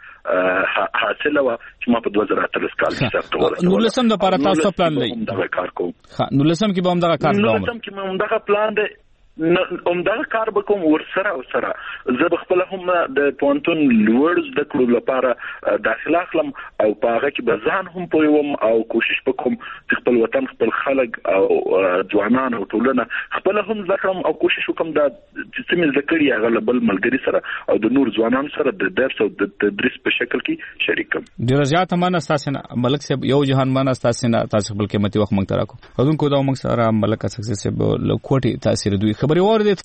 حاصله وا چې ما په دوه زره اتلس کال کې سره ورته نو لسم د پاره تاسو پلان دی دا کار کوم نو لسم کې به هم دا کار کوم نو لسم کې هم دا پلان دی هم دا کار به کوم ورسره او سره زه خپل هم د پونتون لوړ د کړو لپاره داخله اخلم او په هغه کې به ځان هم پویم او کوشش وکم چې خپل وطن خپل خلک او ځوانان او ټولنه خپل هم ځکم او کوشش وکم دا چې څه مې ذکرې هغه بل ملګری سره او د نور ځوانان سره د درس او د تدریس په شکل کې شریکم ډیر زیات مننه تاسو نه ملک صاحب یو جهان مننه تاسو نه تاسو خپل قیمتي وخت مونږ تراکو اذن کو دا مونږ سره ملک سکسس صاحب له کوټي تاثیر دوی خبري اوریدل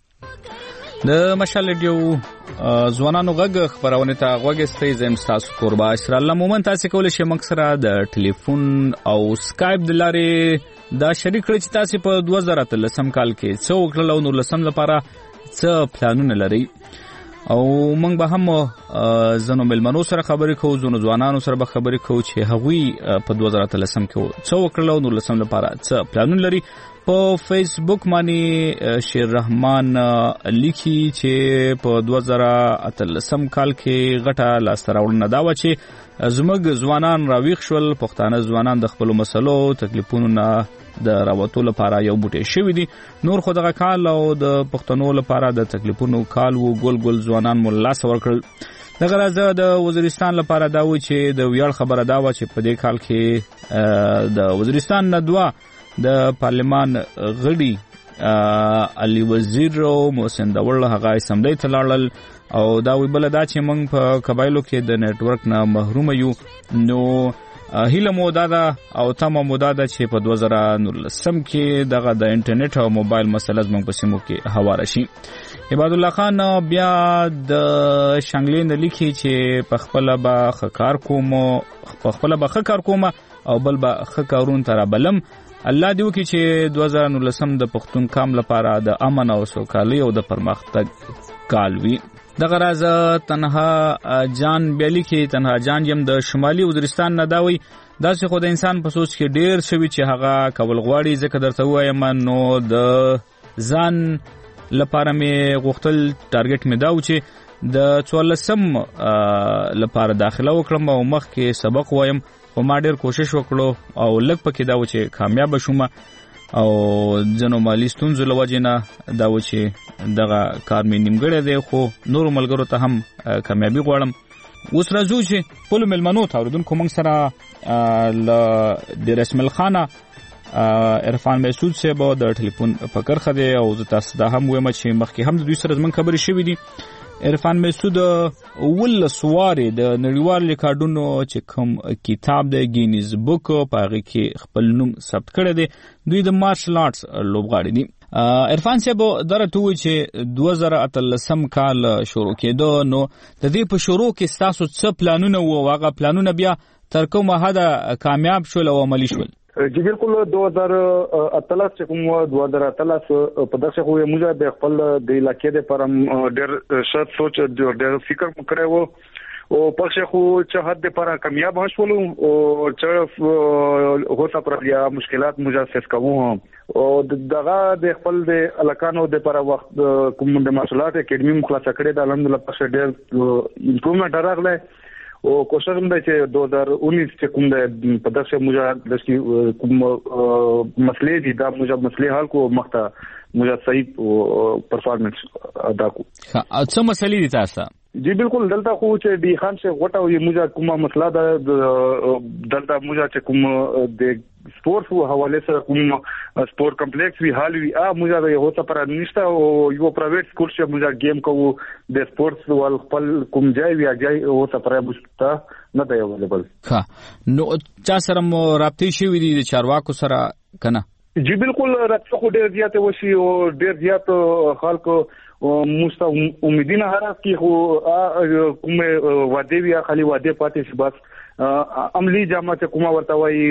د مشال ډیو ځوانانو غږ خبرونه ته غوږستې زم تاسو قربا اسرائیل مومن تاسو کول شي مکس سره د ټلیفون او سکایپ د لارې دا شریک کړی چې تاسو په دوه زره اتلس کال کې څو کړلو نو لسم لپاره څه پلانونه لري او موږ به هم زنو ملمنو سره خبرې کوو زنو ځوانانو سره به خبرې کوو چې هغوی په دوه زره اتلس کې څو کړلو نو لسم لپاره څه پلانونه لري په فیسبوک باندې شیر رحمان لیکي چې په دوه زره اتلس کال کې غټه لاستراوړنه دا و چې زموږ ځوانان راویښ شول پښتانه ځوانان د خپل مسلو تکلیفونو نه د راوتو لپاره یو بوټي شوی دي نور خو دغه کال او د پښتنو لپاره د تکلیفونو کال وو ګول ګول ځوانان مولا سور کړل دغه راځه د وزیرستان لپاره دا و چې د ویاړ خبره دا و چې په دې کال کې د وزیرستان نه دوه د پارلمان غړي علي وزیر او محسن داوړ هغه اسمبلی ته لاړل او دا وی بل دا چې موږ په قبایلو کې د نت ورک نه محروم یو نو هیله مو دا او تمه مو دا چې په دوه زره نولس کې دغه د انټرنیټ او موبایل مسله زموږ په سیمو کې هواره شي عباد الله خان بیا د شنګلین لیکي چې په خپل به خکار کوم په خپل به خکار کوم او بل به خکارون تر بلم الله دې وکړي چې دوه زره نولس د پښتون قام لپاره د امن او سوکالۍ او د پرمختګ کال وي دغه راز تنها جان بیلی کې تنها جان یم د شمالي وزیرستان نه داوي داسې خو د انسان په سوچ کې ډیر شوی چې هغه کول غواړي ځکه درته وایم نو د ځان لپاره مې غوښتل ټارګټ مې داو چې د څوارلسم لپاره داخله وکړم او مخکې سبق وایم خو ما ډیر کوشش وکړو او لږ پکې دا و چې کامیاب شوم او ځنو مالی ستونزو له وجې نه دا و چې دغه کار مې نیمګړی دی خو نورو ملګرو ته هم کامیابي غواړم اوس راځو چې خپلو مېلمنو ته اورېدونکو موږ سره له د رسمل خانه عرفان مسعود صاحب د ټلیفون په کرخه دی او زه تاسو ته هم وایم چې مخکې هم د دوی سره زموږ خبرې شوې دي عرفان مسعود ولس واري د نړیوال ریکارډونو چې کوم کتاب د گینیز بک په هغه کې خپل نوم ثبت کړی دی دوی د مارشل آرټس لوبغاړي دي عرفان صاحب درته وایي چې دوه زره اتلس کال شروع کېده نو د دې په شروع کې ستاسو څه پلانونه وو هغه پلانونه بیا تر کومه حده کامیاب شول او عملي شول جی بالکل دو ہزار اتلس چې کوم دو هزار اتلس په دغه خو موږ د خپل د علاقې د پرم ډېر شت سوچ ډېر فکر وکړو او په خو چې حد پر کامیاب شولو او چې هوته پر یا مشکلات موږ فیس کوو او دغه د خپل د علاقانو د پر وخت کوم د مسولات اکیډمي مخلاصه کړې د الحمدلله په ډېر امپروومنت راغله او کوشش هم دی چې دو هزار انیس چې کوم د په دغه موږ د کوم مسلې دي دا موږ مسلې حل کو مخته موږ صحیح پرفارمنس ادا کو څه مسلې دي تاسو جی بالکل دلته خو چې دی خان شه غټه وي موږ کومه مسله ده دلته موږ چې کوم د سپورت په حواله سره کوم سپورت کمپلیکس وی حال وی ا موږ یو څه پر نشته او یو پرایویټ سکول چې موږ گیم کوو د سپورتس ول خپل کوم ځای وی ځای او څه پر مشته نه دی اویلیبل. ښه نو چا سره مو رابطې شوې دي د چارواکو سره کنه؟ جی بالکل رابطه خو ډېر زیات وشي او ډېر زیات خلکو مستا امیدونه هره کی خو کومه وعده وی خالي وعده پاتې شي بس عملی جامه ته کومه ورته وایي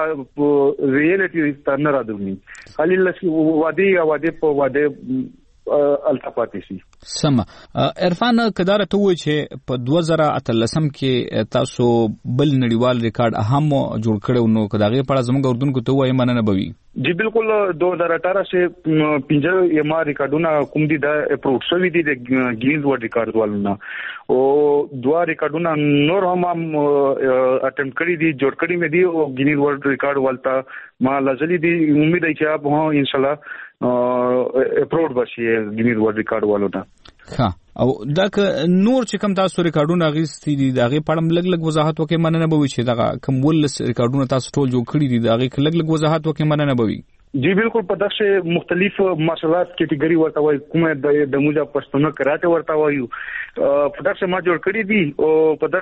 ریالټي ستنه را دومي خالي لسی وعده یا وعده په وعده التفاتی شي. سم عرفان کدارت وای چې په دوه زره اتلسم کې تاسو بل نړیوال ریکارډ اهم جوړ کړو نو کداغه په زموږ اردن کو ته وای مننه بوي. جی بالکل دو ہزار اٹھارہ سے پنځه یما ریکارډونه کوم دي د اپروډ شوی دي د گینز ورلد ریکارډ والونه او دوا ریکارډونه نور هم اټمپټ کړی دي جوړ کړی مې دي او گینز ورلد ریکارډ والتا ما لازلی دي امید ہے چې اب ان شاء الله اپروډ بشي گینز ورلد ریکارډ والونه. ها او دا که نور چې کوم تاسو ریکارډونه غوښتي دي دا غي پړم لګ لګ وضاحت وکړي مننه بوي چې دا کوم ولس ریکارډونه تاسو ټول جوړ کړی دي دا غي لګ لګ وضاحت وکړي مننه بوي. جی بالکل په دغه مختلف مارشل آرټس کیټګری ورته وایي کومه د موجه پښتون کراټه ورته وایي په دغه ما جوړ کړی دي او په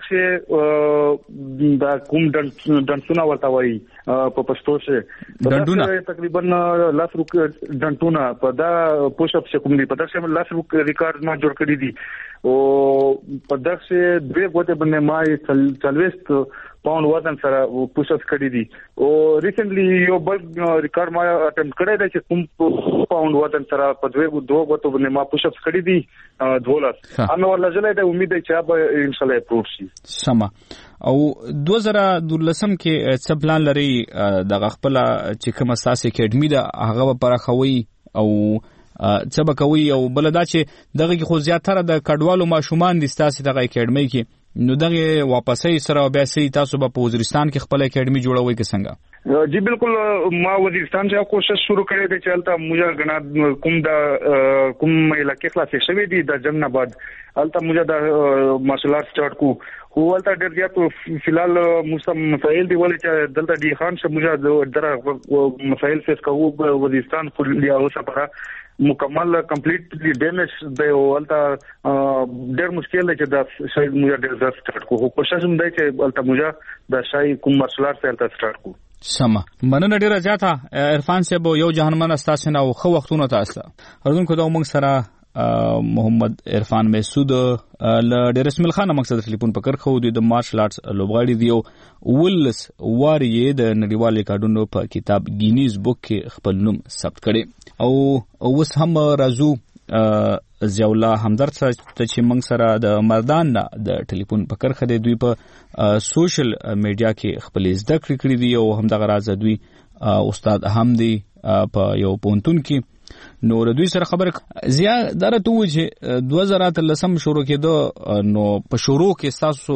دغه دا کوم دنسونه ورته وایي په پښتو شه دندونه تقریبا لاس روک دنټونه په دا پوش اپ شه کوم دي په دغه لاس روک ریکارډ ما جوړ کړی دي او په دغه دوه غوته باندې ما چلويست پاوند وزن سره پوش اپ کړی دي او ریسنټلی یو بل ریکارډ ما اټمپټ کړی دی چې کوم پاوند وزن سره په دوه دوه غوته باندې ما پوش اپ کړی دي دولس انو لږه د امید چې به ان شاء الله اپروډ شي. سم او دوه زره دولسم کې څه پلان لري د خپل چې کوم اساسي اکیډمي ده هغه پراخوي او څه به کوي او بل دا چې دغه کې خو زیاتره د کډوالو ماشومان دي ستاسو دغه اکیډمي کې نو دغه واپسې سره بیا سي تاسو په وزیرستان کې خپل اکیډمي جوړوي که څنګه؟ جی بالکل ما وزیرستان څخه کوشش شروع کړې ده چې البته موږ غنا کوم د کوم علاقې خلاصې شوې دي د جنگ نه بعد البته موږ د مارشل آرټس سٹارټ کو هو البته ډېر زیات فلحال موږ مسائل دی ولې چې دلته دی خان شه موږ دغه مسائل فیس کوو وزیرستان خو یا اوسه پر مکمل کمپلیټلی ډیمیج دی او البته ډېر مشکل دی چې دا شاید موږ ډېر زیات سٹارټ کو کوشش هم دی چې البته موږ د شای کوم مارشل آرټس البته سٹارټ کو. سم مننه ډیره زیاته عرفان صاحب یو جهنمن استاسنه او خو وختونه تاسو اردن کو دا موږ سره محمد عرفان مسعود ل ډیر اسماعیل خان مقصد ټلیفون پکړ خو د مارشل آرټس لوبغاړي دی ولس واری د نړیوال ریکارډونو په کتاب گینیز بوک کې خپل نوم ثبت کړي او اوس هم راځو زیاولا همدرد ته چې موږ سره د مردان د ټلیفون پکړ خدي دوی په سوشل میډیا کې خپل زده کړې کړې دي او همدغه راز دوی استاد هم دی په یو پونتون کې نو دوی سره خبره زیا درته و چې دوه زره اتلسم شروع کېدو نو په شروع کې تاسو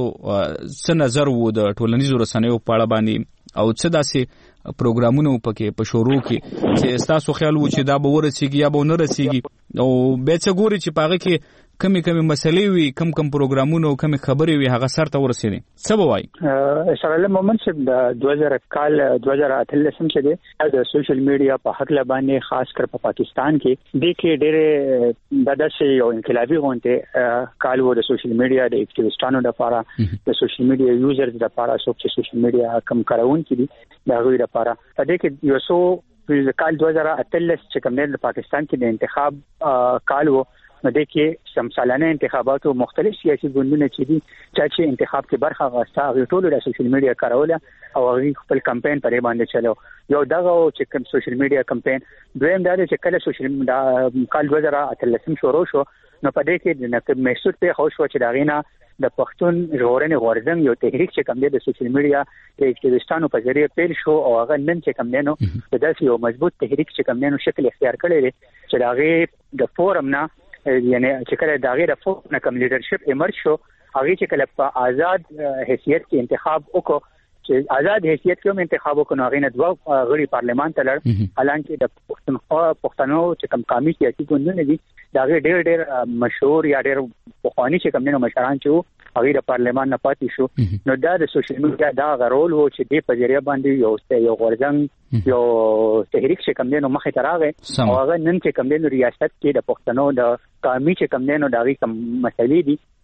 څه نظر وو د ټولنیزو رسنیو په اړه باندې او څه داسې پروګرامونه پکې په شروع کې چې تاسو خیال وو چې دا به ورسیږي یا به نه رسیږي او به څه ګوري چې پاغه کې کمی کمی مسلې وي کم کم پروګرامونه او کم خبرې وي هغه سره ورسېږي څه به وایي شغله مومنت چې د دوه زره کال دوه زره اتلسم چې دی د سوشل میډیا په حق لبانې خاص کر په پاکستان کې د کې ډېر د داسې یو انقلابي غونډه کال وو د سوشل میډیا د اکټیویسټانو لپاره د سوشل میډیا یوزرز لپاره څوک چې سوشل میډیا کم کارون کړي دا غوړي لپاره په دې کې یو څو کال دوه زره اتلس چې کوم د پاکستان کې د انتخاب کال وو نو د کې سمسالانه انتخاباتو مختلف سیاسي ګوندونه چې دي چې انتخاب کې برخه غوښته هغه ټول د سوشل میډیا کاروله او هغه خپل کمپاین پرې باندې چلو یو دغه چې کوم سوشل میډیا کمپاین دویم دا چې کله سوشل میډیا کال دوه زره اتلسم شروع شو نو په دې کې د نقب محسود په خوش و چې دا غینا د پښتون ژغورنې غورځنګ یو تحریک چې کوم دی د سوشل میډیا د اکټیویسټانو په ذریعہ پیل شو او هغه نن چې کوم دی نو د داسې یو مضبوط تحریک چې کوم دی نو شکل اختیار کړی دی چې دا غي د فورم نه یعنی چې کله دا غیر فورم نه کوم لیډرشپ ایمرج شو هغه چې کله په آزاد حیثیت کې انتخاب وکړو چې آزاد حیثیت کې هم انتخاب وکړو هغه نه دوه غړي پارلمان ته لړ حالانکه د پښتونخوا پښتنو چې کوم قومي سیاسي ګوندونه دي دا ډېر ډېر مشهور یا ډېر پخوانی چې کوم نه مشران چې هغه د پارلمان نه پاتې شو نو دا د سوشل میډیا دا غرول وو چې د پجریه باندې یو یو غورځنګ یو تحریک چې کوم نو مخه تراغه او هغه نن چې کوم نو ریاست کې د پښتنو د قومي چې کوم نو داوی کوم مسلې دي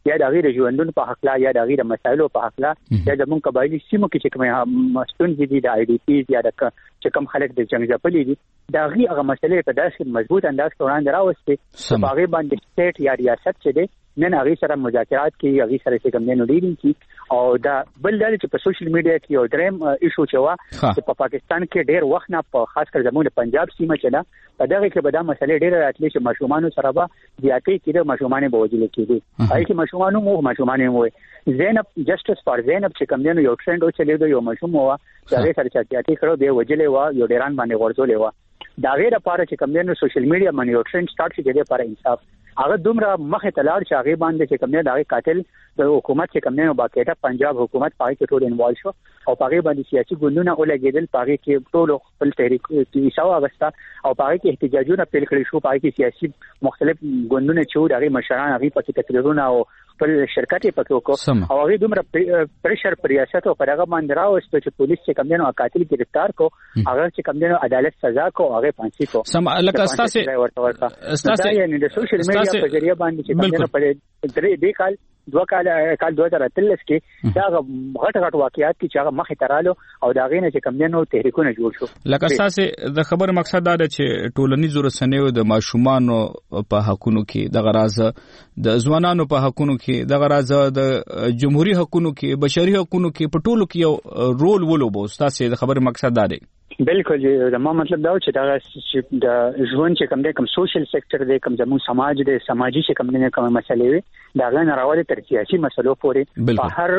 یا د غیر ژوندون په حق لا یا د غیر مسایلو په حق لا یا د مونږ قبایلی سیمو کې چې کوم مستون دي د آی ډي پی یا د چې کوم خلک د جنگ ځپلي دي دا غي هغه مسلې په داسې مضبوط انداز کې وړاندې راوستي چې هغه باندې سټیټ یا ریاست چې دی نن هغه سره مذاکرات کوي هغه سره چې کوم نه ډیرینګ کی او دا بل دا چې په سوشل میډیا کې یو دریم ایشو چې وا چې په پاکستان کې ډیر وخت نه په خاص کر زموږ پنجاب سیمه چې دا په دغه کې به دا مسلې ډیر راتلې چې ماشومان سره به زیاتې کېده ماشومان به وجل کېدي هغه کې ماشومان مو ماشومان مو زینب جسټس فار زینب چې کوم نه یو ټرند او چلیدو یو ماشوم وا هغه سره چې زیاتې کړو به وجلې وا یو ډیران باندې ورزولې وا دا غیر لپاره چې کوم نه سوشل میډیا باندې یو ټرند سٹارټ شي د لپاره انصاف هغه دومره مخه تلاړ چې هغه باندې چې کوم نه دا قاتل د حکومت چې کوم نه باقاعده پنجاب حکومت پای کې ټول انوالو شو او هغه باندې سیاسي ګوندونه ولګیدل هغه کې ټول خپل تحریک کې شاو اغستا او هغه کې احتجاجونه پیل کړی شو هغه کې سیاسي مختلف ګوندونه چې هغه مشران هغه په تقریرونه او خپل شرکت پکې وکړو او هغه دومره پریشر پر ریاست او پر هغه باندې راوست چې پولیس چې کوم نه قاتل گرفتار کو هغه چې کوم نه عدالت سزا کو هغه پانسی کو سم لکه استاسه استاسه یعنی د سوشل میډیا په ذریعہ باندې چې کوم نه په درې دې کال دوه کال کال دوه هزار اتلس کې دا غټ غټ واقعیات چې هغه مخه ترالو او دا غینه چې کوم نه تحریکونه جوړ شو لکه استاسه د خبر مقصد دا چې ټولنیزو رسنیو د ماشومانو په حقونو کې د غراز د ځوانانو په حقونو کې د غراز د جمهوریت حقونو کې بشري حقونو کې په ټولو کې یو رول ولوبو استاسه د خبر مقصد دا دی بالکل دا ما مطلب دا چې دا چې د ژوند چې کوم د کوم سوشل سېکټر دی کوم زموږ سماج دی سماجي چې کوم نه کوم مسلې وي دا غن راوړي تر سیاسي مسلو پورې په هر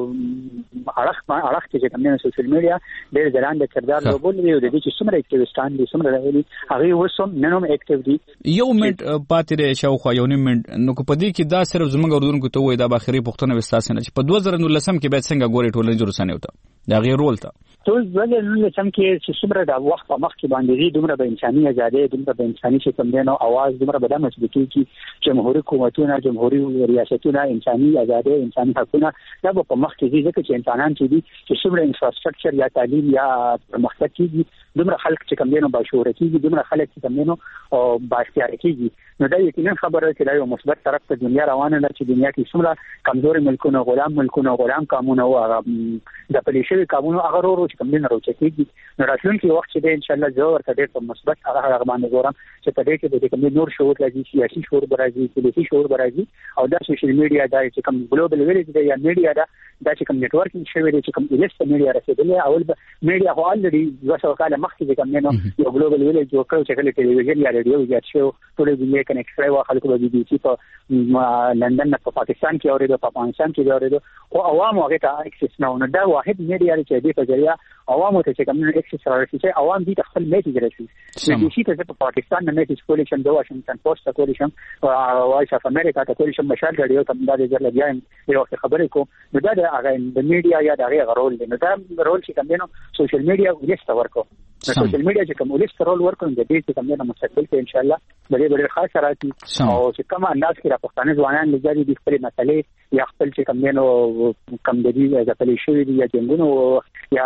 اړخ اړخ چې کوم نه سوشل میډیا ډېر ځلان د کردار لوبول دی او د دې چې څومره اکټیویستان دي څومره راغلي هغه وسوم ننوم اکټیو دي یو منټ پاتې دی شاوخوا یو نیم منټ نو په دې کې دا صرف زموږ اردوونکو ته وای دا باخري پښتنه وستاسه نه چې په دوه زره نولسم کې به څنګه ګوري ټولنیز رسنیو ته دا غیر رول ته ټول ځل نو سم کې چې څومره د وخت په مخ کې باندې دي دومره به انساني ازادي دومره به انساني چې کوم دینو आवाज دومره به د مسلکي کې جمهوریت حکومتونه جمهوریت ریاستونه انساني ازادي انساني حقوقونه دا په مخ کې دي چې انسانان چې دي چې څومره انفراستراکچر یا تعلیم یا پرمختګ کیږي دومره خلک چې کوم دینو باشعور کیږي دومره خلک چې کوم دینو او بااختیار کیږي نو دا یقینا خبره چې دا یو مثبت طرف ته دنیا روانه ده چې دنیا کې څومره کمزوري ملکونه غلام ملکونه غلام قانون او د پولیسي قانون هغه ورو چې کوم دین راوچتيږي نو راتلونکي وخت چې ان شاء الله زه ورته ډېر په مثبت هغه هغه باندې ګورم چې په دې کې د کوم نور شعور راځي سیاسي شعور راځي پولیسي شعور راځي او دا سوشل میډیا دا چې کوم ګلوبل ویلیج دی یا میډیا دا دا چې کوم نتورکینګ شوی دی چې کوم الیست میډیا رسیدلی اول میډیا خو الریډي دوه سوه کال مخکې کوم نه یو ګلوبل ویلیج جوړ کړو چې کله ټلویزیون یا رادیو یا شو ټول دنیا کنیکټ کړو او خلکو به بي بي سي په لندن په پاکستان کې اورېدو په افغانستان کې اورېدو او عوام هغه ته اکسس نه نو دا واحد میډیا چې دی په ذریعہ عوامو ته چې کوم نه اکسس راځي چې عوام دې خپل میسج رسوي بي بي سي ته په پاکستان نه میسج کولی شم د واشنگټن پوسټ ته کولی شم او وایس اف امریکا ته کولی شم مشال رادیو ته دا دې ځل بیا یو وخت خبرې کوم نو دا د هغه د میډیا یا د هغه رول دی نو دا رول چې کوم نو سوشل میډیا ولست ورکو نو سوشل میډیا چې کوم ولست رول ورکو د دې چې کوم نه مستقبل کې ان شاء الله ډېر ډېر خاص راځي او چې کوم انداز کې را پښتانه ځوانان لږه دي خپل مسلې یا خپل چې کوم نه کم د دې ځپلې شوی دي یا جنګونو یا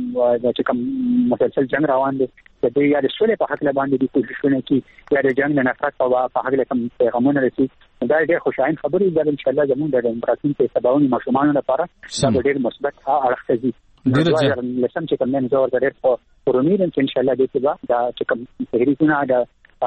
چې کوم مسلسل جنگ روان دي د دې یا د سولې په حق باندې د کوششونه کې یا د جنگ نه نفرت په حق له کوم پیغامونه رسي دا ډېر خوشاین خبرې ده ان شاء الله زموږ د دیموکراسي په سباوني ماشومان لپاره دا ډېر مثبت اړخ دي ډېر لسم چې کوم نه زور ډېر په پرونیر ان شاء الله دې ته دا چې کوم تحریکونه دا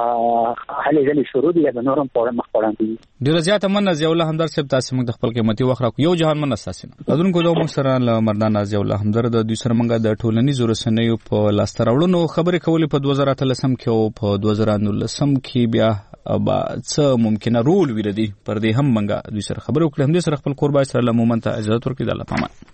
هلې ځلې شروع دي د نورم په مخ وړاندې ډیر زیات مننه ضیاء الله همدرد صاحب تاسو موږ د خپل قیمتي وخت راکو یو جهان مننه تاسو اذن کو د موږ سره ل مردان ضیاء الله همدرد د دوی سره موږ د ټولنیزو رسنیو په لاستراوړنو خبرې کولې په دوه زره اتلسم کې او په دوه زره نولسم کې بیا با څه ممکنه رول ویل دي پر دې هم موږ دوی سره خبرې وکړو هم دې سره خپل قربای سره له مومنت اجازه ورکړي د الله پامان